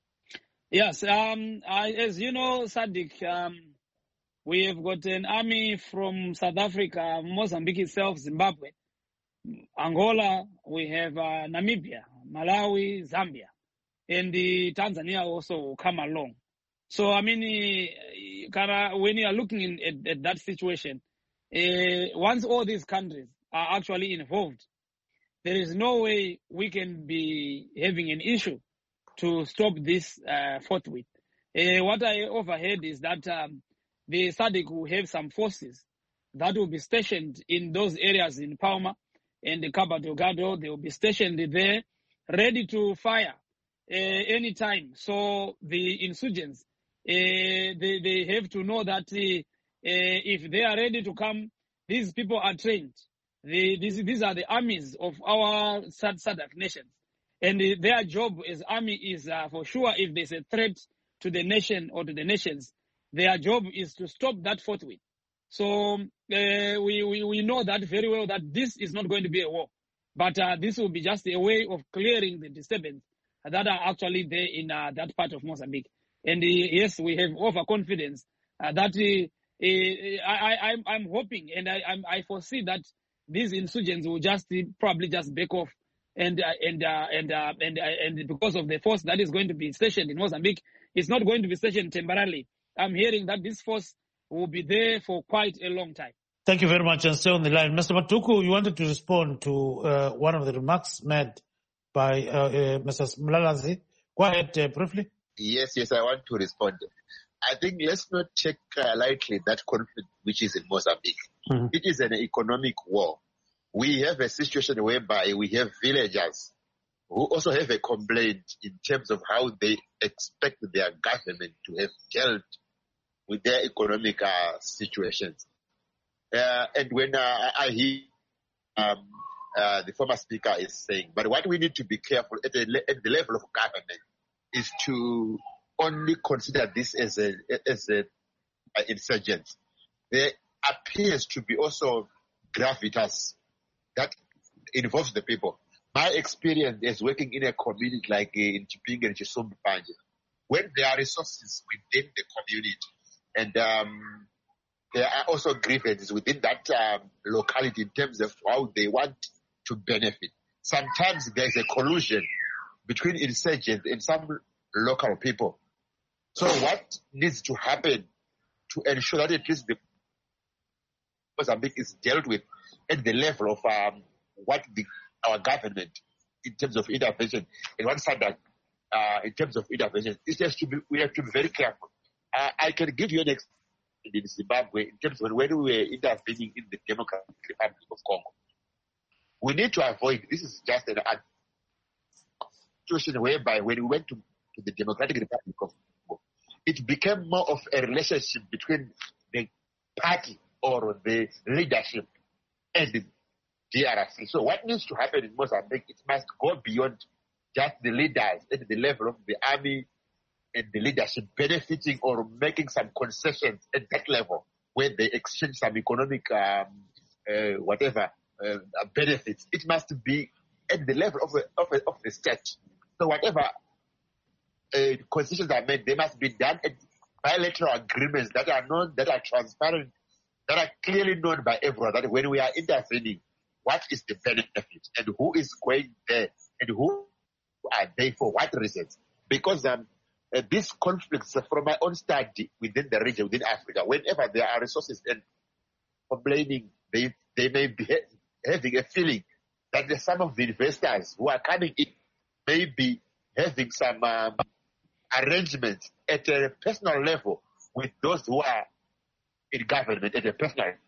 Yes, um, I, as you know, SADC, um, we have got an army from South Africa, Mozambique itself, Zimbabwe, Angola, we have uh, Namibia, Malawi, Zambia, and the Tanzania also will come along. So, I mean, uh, when you are looking in, at, at that situation, uh, once all these countries are actually involved, there is no way we can be having an issue to stop this uh, forthwith. Uh, what I overheard is that um, the SADC will have some forces that will be stationed in those areas in Palma and the Cabo Delgado. They will be stationed there, ready to fire uh, anytime. So the insurgents, uh, they, they have to know that uh, uh, if they are ready to come, these people are trained. The, these, these are the armies of our SADC nations. And uh, their job as army is uh, for sure, if there's a threat to the nation or to the nations, their job is to stop that forthwith. So uh, we, we, we know that very well, that this is not going to be a war. But uh, this will be just a way of clearing the disturbance that are actually there in uh, that part of Mozambique. And uh, yes, we have overconfidence uh, that uh, uh, I, I, I'm, I'm hoping and I, I'm, I foresee that these insurgents will just uh, probably just back off. And uh, and uh, and uh, and uh, and because of the force that is going to be stationed in Mozambique, it's not going to be stationed temporarily. I'm hearing that this force will be there for quite a long time. Thank you very much, and stay on the line. Mister Matuku, you wanted to respond to uh, one of the remarks made by uh, uh, Missus Mlalazi. Go ahead uh, briefly. Yes, yes, I want to respond. I think let's not take uh, lightly that conflict which is in Mozambique. Mm-hmm. It is an economic war. We have a situation whereby we have villagers who also have a complaint in terms of how they expect their government to have dealt with their economic uh, situations. Uh, and when uh, I hear um, uh, the former speaker is saying, but what we need to be careful at the, at the level of government is to only consider this as a as a uh, insurgent. There appears to be also gravitas that involves the people. My experience is working in a community like uh, in Chipinge and Chisumbi Panje, when there are resources within the community and um, there are also grievances within that um, locality in terms of how they want to benefit. Sometimes there's a collusion between insurgents and some local people. So what needs to happen to ensure that at least the Mozambique is dealt with at the level of um, what the, our government, in terms of intervention, and one side that uh, in terms of intervention, it has to be, we have to be very careful. Uh, I can give you an example in Zimbabwe in terms of when we were intervening in the Democratic Republic of Congo. We need to avoid, this is just an situation whereby when we went to, to the Democratic Republic of Congo, it became more of a relationship between the party or the leadership and the D R C. So what needs to happen in Mozambique, it must go beyond just the leaders at the level of the army and the leadership benefiting or making some concessions at that level where they exchange some economic um, uh, whatever uh, benefits. It must be at the level of the, of, the, of the state. So whatever uh, concessions are made, they must be done at bilateral agreements that are known, that are transparent, that are clearly known by everyone, that when we are intervening, what is the benefit and who is going there and who are they for what reasons? Because um, uh, these conflicts, uh, from my own study within the region, within Africa, whenever there are resources and complaining, they, they may be ha- having a feeling that some of the investors who are coming in may be having some um, arrangements at a personal level with those who are in government at a personal level.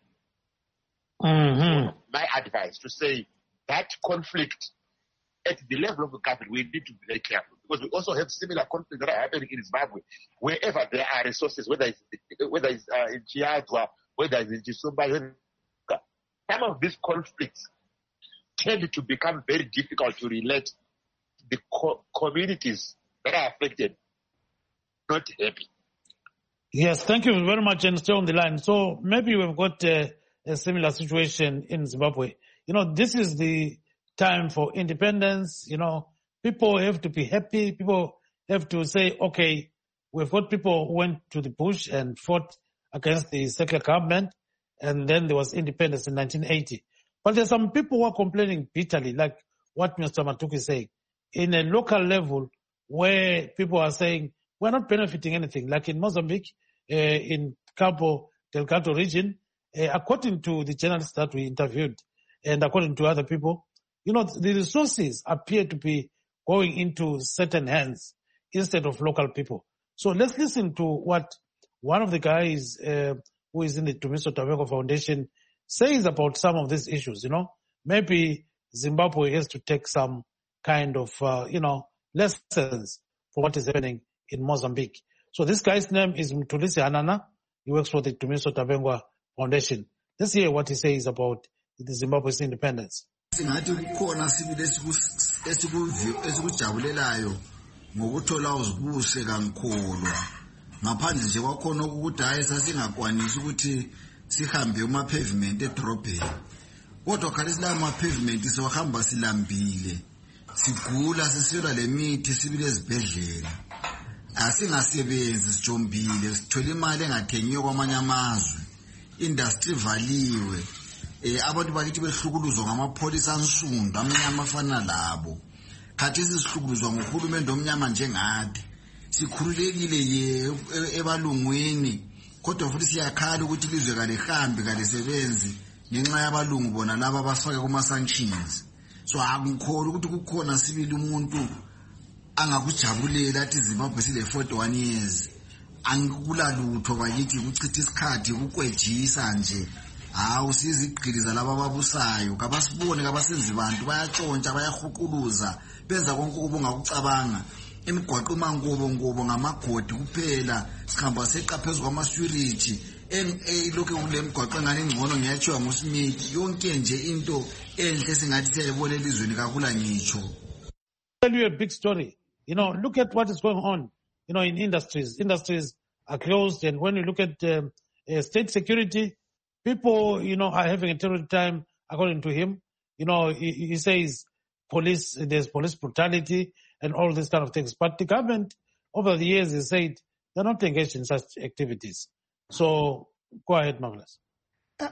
Mm-hmm. My advice to say that conflict at the level of the government, we need to be very careful because we also have similar conflicts that are happening in Zimbabwe. Wherever there are resources, whether it's whether it's uh, in Chiazwa, whether it's in Chisumba, some of these conflicts tend to become very difficult to relate. The co- communities that are affected not happy. Yes, thank you very much, and stay on the line. So maybe we've got uh, a similar situation in Zimbabwe. You know, this is the time for independence. You know, people have to be happy. People have to say, okay, we've got people who went to the bush and fought against the secular government, and then there was independence in nineteen eighty. But there's some people who are complaining bitterly, like what Mister Matuki is saying, in a local level where people are saying, we're not benefiting anything, like in Mozambique, uh, in Cabo Delgado region, uh, according to the journalists that we interviewed and according to other people, you know, the resources appear to be going into certain hands instead of local people. So let's listen to what one of the guys uh, who is in the Tumiso Tabengo Foundation says about some of these issues. You know, maybe Zimbabwe has to take some kind of, uh, you know, lessons for what is happening in Mozambique. So this guy's name is Mtulisi Hanana. He works for the Tumiso Tabengo Foundation. Let's hear what he says about the Zimbabwe's independence. Singathi kukhona sibili esikujabulelayo ngokuthola uzibuse kankholwa ngaphandle nje kwakhona ukuthi hayi sasingakwanisi ukuthi sihambe uma pavement edrobheni kodwa khalisi la ma pavement sohamba silambile sigula siswela lemithi sibile ezibhedlela asingasebenzi sijombile sithola imali engathengiyo kwamanye amazwe industry valiwe eh abantu bakithi behlukuluzwa ngamapholisa ansundu amnyama afana labo khathesi sihlukuluzwa ngohulumende omnyama njengathi sikhululekile ye ebalungwini kodwa futhi siyakhala ukuthi lizwe kalihambi kalisebenzi ngenxa yabalungu bona laba basifake kuma sanctions. So angikholwa ukuthi kukhona sibili umuntu angakujabulela athi Zimbabwe sile forty-one years angikula lutho bayithi ukuchitha isikhathi ukukwejisa nje hawu sizigqiliza laba babusayo kabasibone kabasenzi bantu bayatshontsha bayahuquluza benza konke ubungakucabanga imigwaqo imangobo ngobo ngamagodi kuphela sikhamba seqa phezulu kwamaswirithi elokho kule migwaqo engane ingcono ngiyatshiwa nguSmith yonke nje into enhle singathi siyayibona elizweni kakula ngitsho. Tell you a big story. You know, look at what is going on, you know, in industries. Industries are closed, and when you look at um, uh, state security, people, you know, are having a terrible time, according to him. You know, he, he says police, there's police brutality and all these kind of things. But the government, over the years, has said they're not engaged in such activities. So go ahead, Marvelous. Uh,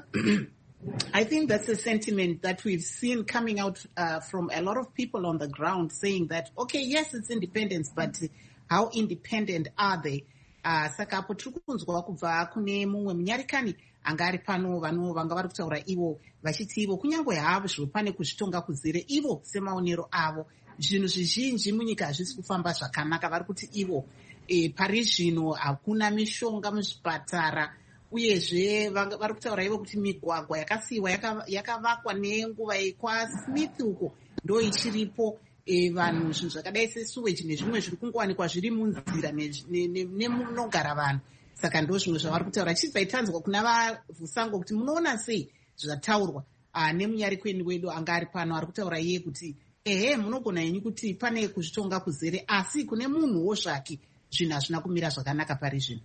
I think that's a sentiment that we've seen coming out uh, from a lot of people on the ground saying that, okay, yes, it's independence, but how independent are they? Uh, saka apo tiri kunzwa kubva kune mumwe munyarikani anga ari pano vanhu vanga vari kutaura ivo vachiti ivo kunyange havo zvino pane kuzvitonga kuzere ivo semaonero avo zvinhu zvizhinji munyika hazvisi kufamba zvakanaka vari kuti ivo e, pari zvino hakuna mishonga muzvipatara uyezve vari kutaura ivo kuti migwagwa yakasiyiwa yakavakwa nenguva yekwasmith uko ndo ichiripo e, vanhu zvinhu zvakadai sesuweji nezvimwe zviri kungowanikwa zviri munzira nemunogara vanhu saka ndo zvimwe zvavari kutaura chibva itanzwa kuna vavhusango kuti munoona sei zvataurwa nemunyari kweni wedu anga ari pano ari kutaura iye kuti ehe munogona henyu kuti pane kuzvitonga kuzere asi kune munhuwo zvake zvinhu hazvina kumira zvakanaka pari zvino.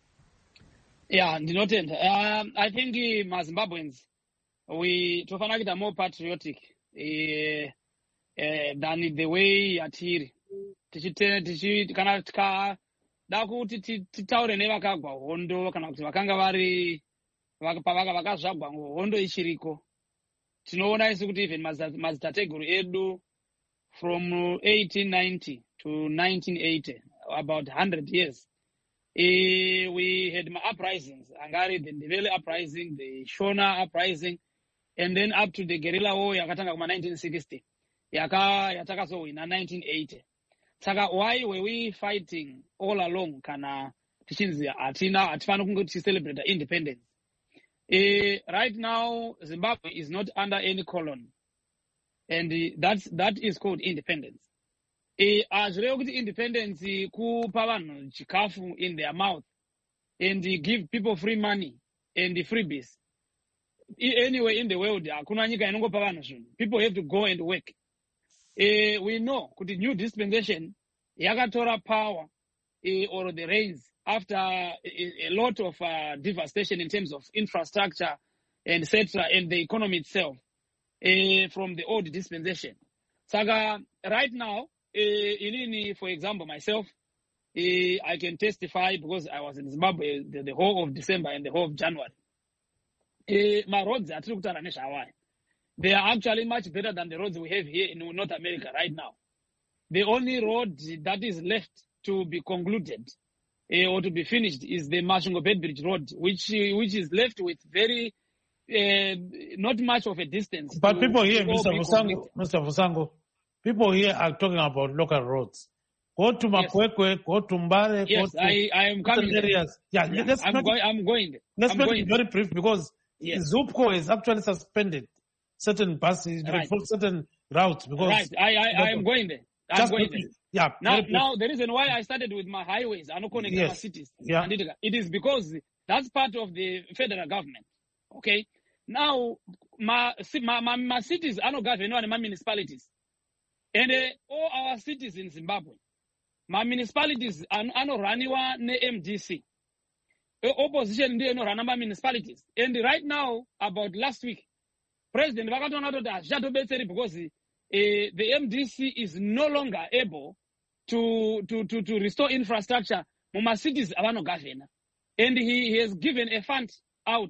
Yeah, ndinotenda. Um, I think uh, maZimbabweans, we tofanira kuita more patriotic uh, uh, than the way yatiri. Tichi kana tikada kuti titaure nevakagwa hondo kana kuti vakanga vari pavaka vakazvagwa hondo ichiriko. Tinoona isi kuti even mazitateguru edu from eighteen ninety to nineteen eighty, about one hundred years. Uh, we had my uprisings, Angari, the Ndebele uprising, the Shona uprising, and then up to the guerrilla war, yakatanga kuma nineteen sixty, yaka yataka so in nineteen eighty. Saka, why were we fighting all along? Kana tichinzi atina atifano kungo to celebrate the independence. Uh, right now, Zimbabwe is not under any colony, and uh, that's that is called independence. E azvirevo kuti independence kupa vanhu chikafu in their mouth and give people free money and freebies. Anywhere in the world hakuna nyika inongopa vanhu zvinhu. People have to go and work. E, we know kuti new dispensation yakatora power uh, or the rains after a, a lot of uh, devastation in terms of infrastructure and et cetera, and the economy itself uh, from the old dispensation. Saga, right now, uh, in, for example, myself, uh, I can testify because I was in Zimbabwe the, the whole of December and the whole of January. Uh, my roads are they are actually much better than the roads we have here in North America right now. The only road that is left to be concluded uh, or to be finished is the Mashongo Bedbridge Road, which uh, which is left with very uh, not much of a distance. But to, people here, to Mister Vusango, Mister Vusango, people here are talking about local roads. Go to Makwekwe, yes. Go to Mbare, yes, go to I, I am coming areas. Yeah, yeah, let's I'm, make going, it, I'm going. Let's I'm make going it very brief because yes. Zupco is actually suspended certain buses, right. for certain routes. Because right, I, I, I am going there. I'm just going there. Yeah. Now, now the reason why I started with my highways, I don't connect yes. my cities. Yeah. It is because that's part of the federal government. Okay. Now, my my my, my cities are not governed, my municipalities, and uh, all our cities in Zimbabwe, my municipalities are not running ne M D C. Opposition they no run my municipalities, and right now, about last week, President Vakatonato because uh, the M D C is no longer able to to to, to restore infrastructure. My cities are not governed, and he, he has given a fund out.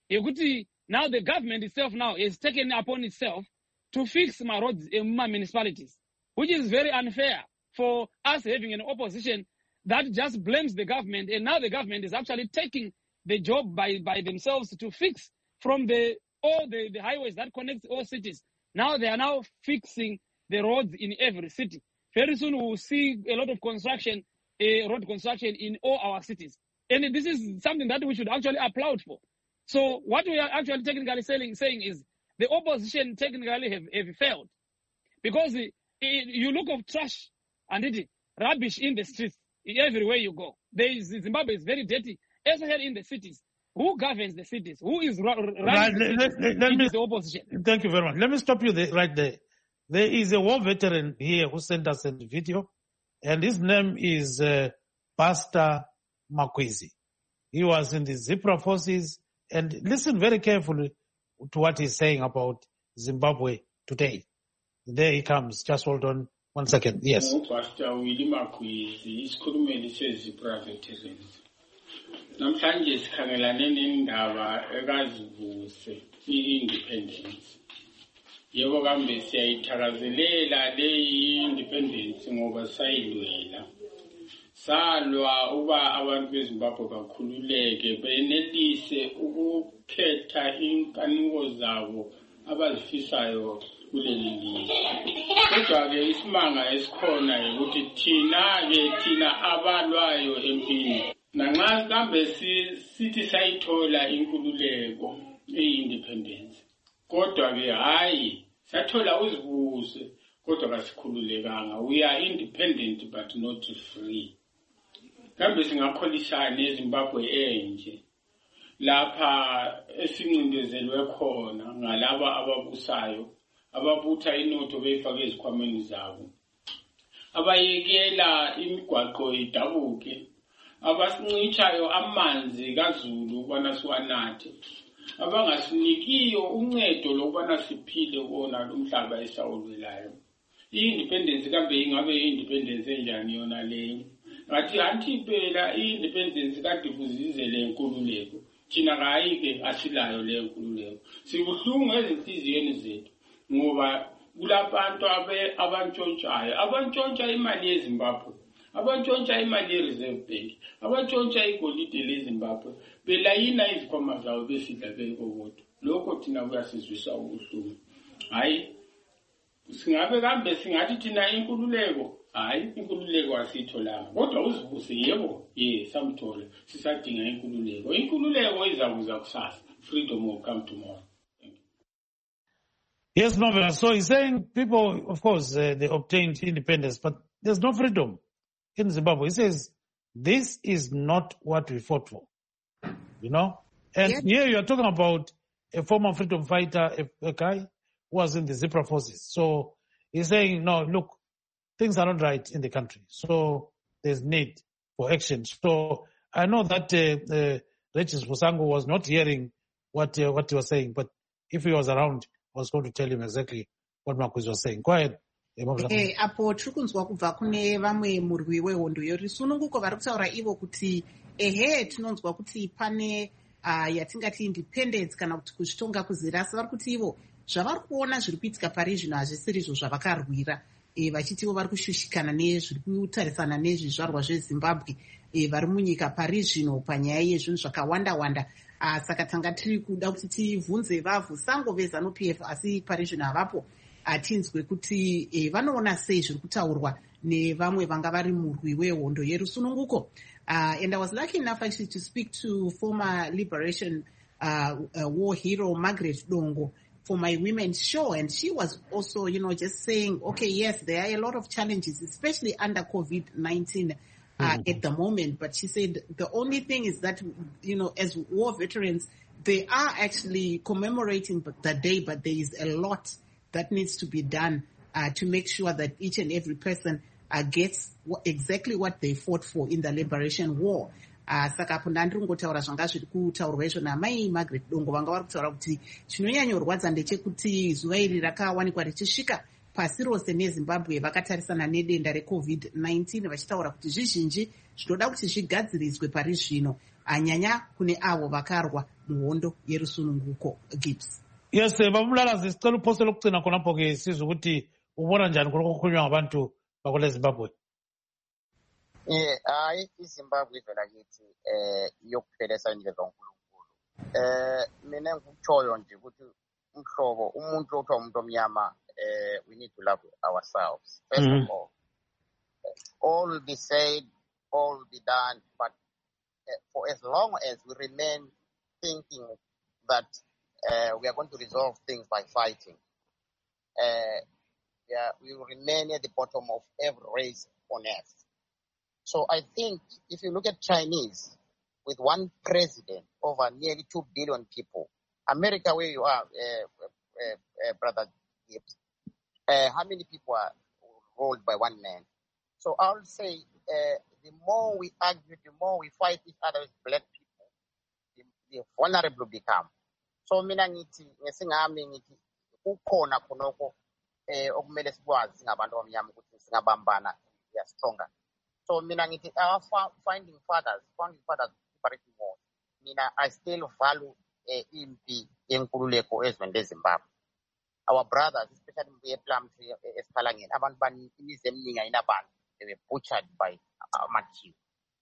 Now the government itself now is taken upon itself to fix my roads in my municipalities, which is very unfair for us having an opposition that just blames the government, and now the government is actually taking the job by, by themselves to fix from the all the, the highways that connect all cities. Now they are now fixing the roads in every city. Very soon we will see a lot of construction, uh, road construction in all our cities. And this is something that we should actually applaud for. So what we are actually technically saying, saying is the opposition technically have, have failed. Because it, it, you look of trash and it, rubbish in the streets everywhere you go. There is, Zimbabwe is very dirty, especially in the cities. Who governs the cities? Who is running right, the, let, cities? let, let It me, is the opposition. Thank you very much. Let me stop you there, right there. There is a war veteran here who sent us a video, and his name is uh, Pastor Makwizi. He was in the Zipra forces. And listen very carefully to what he's saying about Zimbabwe today. There he comes. Just hold on one second. Yes. Pastor Willie Makwizi, isikhulumeli seZipra veterans. Namhlanje sikhangelane nendaba ekazivuse i-independence. Yebo kambe siyayithakazelela le independence ngoba sayilwela. Salwa uba abantu beZimbabwe bakhululeke benelise ukukhetha inkanuko zabo abazifisayo kuleli lizwe. Kodwa ke isimanga esikhona ukuthi thina ke thina abalwayo empini nanxa kambe sithi sayithola inkululeko i-independence. Kodwa ke hayi sathola uzibuse kodwa kasikhululekanga. We are independent but not free. Kambe singakholisana eZimbabwe enje lapha esincindezelwe khona ngalaba ababusayo ababutha inotho beyifaka ezikhwameni zabo abayekela imigwaqo idabuke abasincitshayo amanzi kaZulu ubana siwanathe abangasinikiyo uncedo lokubana siphile kona lumhlaba esawulwelayo. I-independence kambe ingabe i-independence enjani yona leyo? Ngathi anti phela i-independence kade kuzizele inkululeko. Thina hayi ke asilayo le nkululeko. Sibuhlungu ezinhliziyweni zethu ngoba kulabantu abe abantshontshayo, abantshontsha imali yeZimbabwe, abantshontsha imali yeReserve Bank, abantshontsha igolide leZimbabwe, belayina izikhwama zawo besidla bekobodo. Lokho thina kuyasizwisa ubuhlungu. Hayi singabe kambe singathi thina inkululeko? Hayi inkululeko asitholanga. Kodwa uzibuse yebo, ye samthola. Sisadinga inkululeko. Inkululeko izakuza kusasa. Freedom will come tomorrow. Yes, Novella. So he's saying people, of course, uh, they obtained independence, but there's no freedom in Zimbabwe. He says, this is not what we fought for, you know? And yeah. Here you're talking about a former freedom fighter, a, a guy who was in the Zipra forces. So he's saying, no, look, things are not right in the country. So there's need for action. So I know that uh, uh, Regis Musango was not hearing what uh, what he was saying, but if he was around, I was going to tell him exactly what Marcus was saying. Go ahead. Hey, apo tiri kunzwa kubva kune vamwe murwi wehondo yorisununguko vari kutaura ivo kuti ehe tinonzwa kuti pane uh, yatingati independence kana kuti kuzvitonga kuzirasa vari kuti ivo zvavari kuona zviri kuitika pari zvino hazvisiri izvo zvavakarwira e, vachiti ivo vari kushushikana nezviri kutarisana nezvizvarwa zvezimbabwe e, vari munyika pari zvino panyaya yezvinhu zvakawanda wanda. Uh, saka tanga tiri kuda kuti tivhunze vavhu sango veZANU P F asi pari zvino havapo atinzwe kuti eh, vanoona sei zviri kutaurwa nevamwe vanga vari murwi wehondo yerusununguko. Uh, and I was lucky enough actually to speak to former Liberation uh, uh, War hero Margaret Dongo for my women's show, and she was also, you know, just saying, okay, yes, there are a lot of challenges, especially under COVID nineteen uh, mm-hmm. at the moment. But she said the only thing is that, you know, as war veterans, they are actually commemorating the day, but there is a lot that needs to be done uh, to make sure that each and every person uh, gets what, exactly what they fought for in the liberation war. Uh, saka apo ndandiri kungotaura zvanga zviri kutaurwa izvo namai Margaret Dongo vanga vari kutaura kuti chinonyanyorwadza ndechekuti zuva iri rakawanikwa richisvika pasi rose neZimbabwe vakatarisana nedenda reCovid nineteen vachitaura kuti zvizhinji zvinoda kuti zvigadziriswe pari zvino anyanya kune avo vakarwa muhondo yerusununguko. Gibbs. Yes, vamulalazi sicela uphose lokugcina khonapho ke sizwe ukuthi ubona njani kulokukhulunywa ngabantu bakule Zimbabwe. Eh hayi iZimbabwe ivela kithi eh iyokuphelesa indlela zoNkulunkulu. Eh mina ngikutshoyo nje ukuthi umhlobo umuntu othiwa umuntu omnyama eh we need to love ourselves first mm-hmm. of all. All will be said, all will be done, but uh, for as long as we remain thinking that Uh, we are going to resolve things by fighting. Uh, yeah, we will remain at the bottom of every race on earth. So I think if you look at Chinese, with one president over nearly two billion people, America where you are, uh, uh, uh, Brother Gibbs, uh, how many people are ruled by one man? So I'll say uh, the more we argue, the more we fight each other with black people, the, the vulnerable become. So mina ngithi ngesingami ngithi ukhona khonoko eh okumele sikwazi singabantu abamnyama ukuthi singabambana we are stronger. So mina ngithi our finding fathers founding fathers separate more. Mina I still value eh impi yenkululeko ezweni leZimbabwe. Our brothers especially in Plumtree eSiphalangeni abantu banimizi eminingi ayinabantu they were butchered by amachief.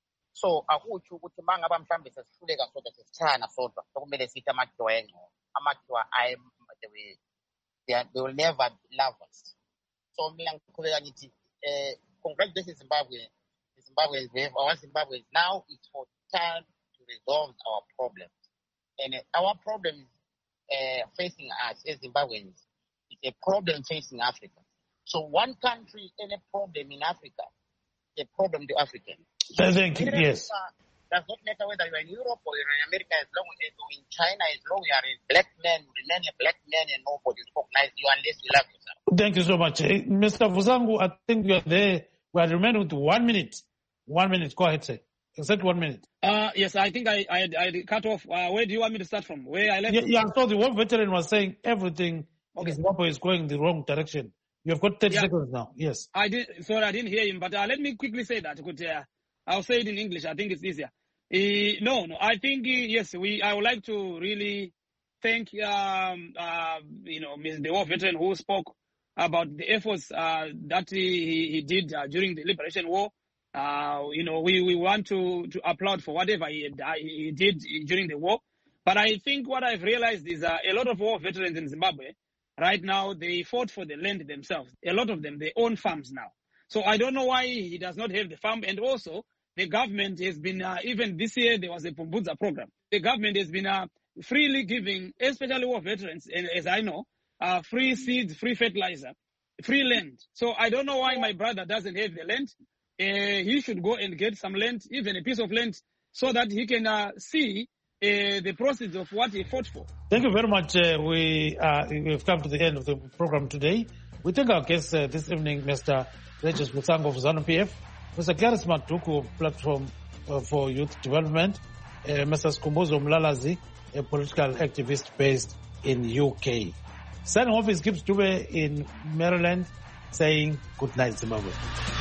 So akutsho ukuthi mangaba mhlambe sesihluleka sodwa sesithana sodwa sokumele sithi amakhiwa engcono amakhiwa I they they will never love us. So mina ngiqhubeka ngithi eh congratulations Zimbabwe Zimbabwe our Zimbabwe now it's for time to resolve our problems, and uh, our problem is uh, facing us as Zimbabweans. It's a problem facing Africa. So one country any problem in Africa, a problem to Africans. Thank you. Yes. Does not matter whether you're in Europe or you're in America, as long as you're in China, as long as you are a black man, you remain a black man and nobody recognizes you unless you love yourself. Thank you so much. Mister Vusangu, I think you are there. We are remaining with one minute. One minute. Go ahead, sir. Exactly one minute. Uh, yes, I think I, I, I cut off. Uh, where do you want me to start from? Where I left? Yeah, yeah so the war veteran was saying everything okay. in Zimbabwe is going the wrong direction. You have got thirty yeah. seconds now. Yes. I did. Sorry, I didn't hear him, but uh, let me quickly say that. Could, uh, I'll say it in English. I think it's easier. Uh, no, no. I think uh, yes. We. I would like to really thank um, uh, you know the war veteran who spoke about the efforts uh, that he, he did uh, during the Liberation War. Uh, you know, we, we want to, to applaud for whatever he, had, he did during the war. But I think what I've realized is uh, a lot of war veterans in Zimbabwe right now, they fought for the land themselves. A lot of them, they own farms now. So I don't know why he does not have the farm. And also, the government has been, uh, even this year, there was a Pumbudza program. The government has been uh, freely giving, especially war veterans, and as I know, uh, free seeds, free fertilizer, free land. So I don't know why my brother doesn't have the land. Uh, he should go and get some land, even a piece of land, so that he can uh, see uh, the proceeds of what he fought for. Thank you very much. Uh, we uh, we've come to the end of the program today. We thank our guests uh, this evening, Mister Regis Musango of ZANU P F, Mister Clarice Matuku, Platform uh, for Youth Development, uh, Mister Skumbuzo Mlalazi, a political activist based in U K. Signing off is Gibbs Dube in Maryland, saying good night, Zimbabwe.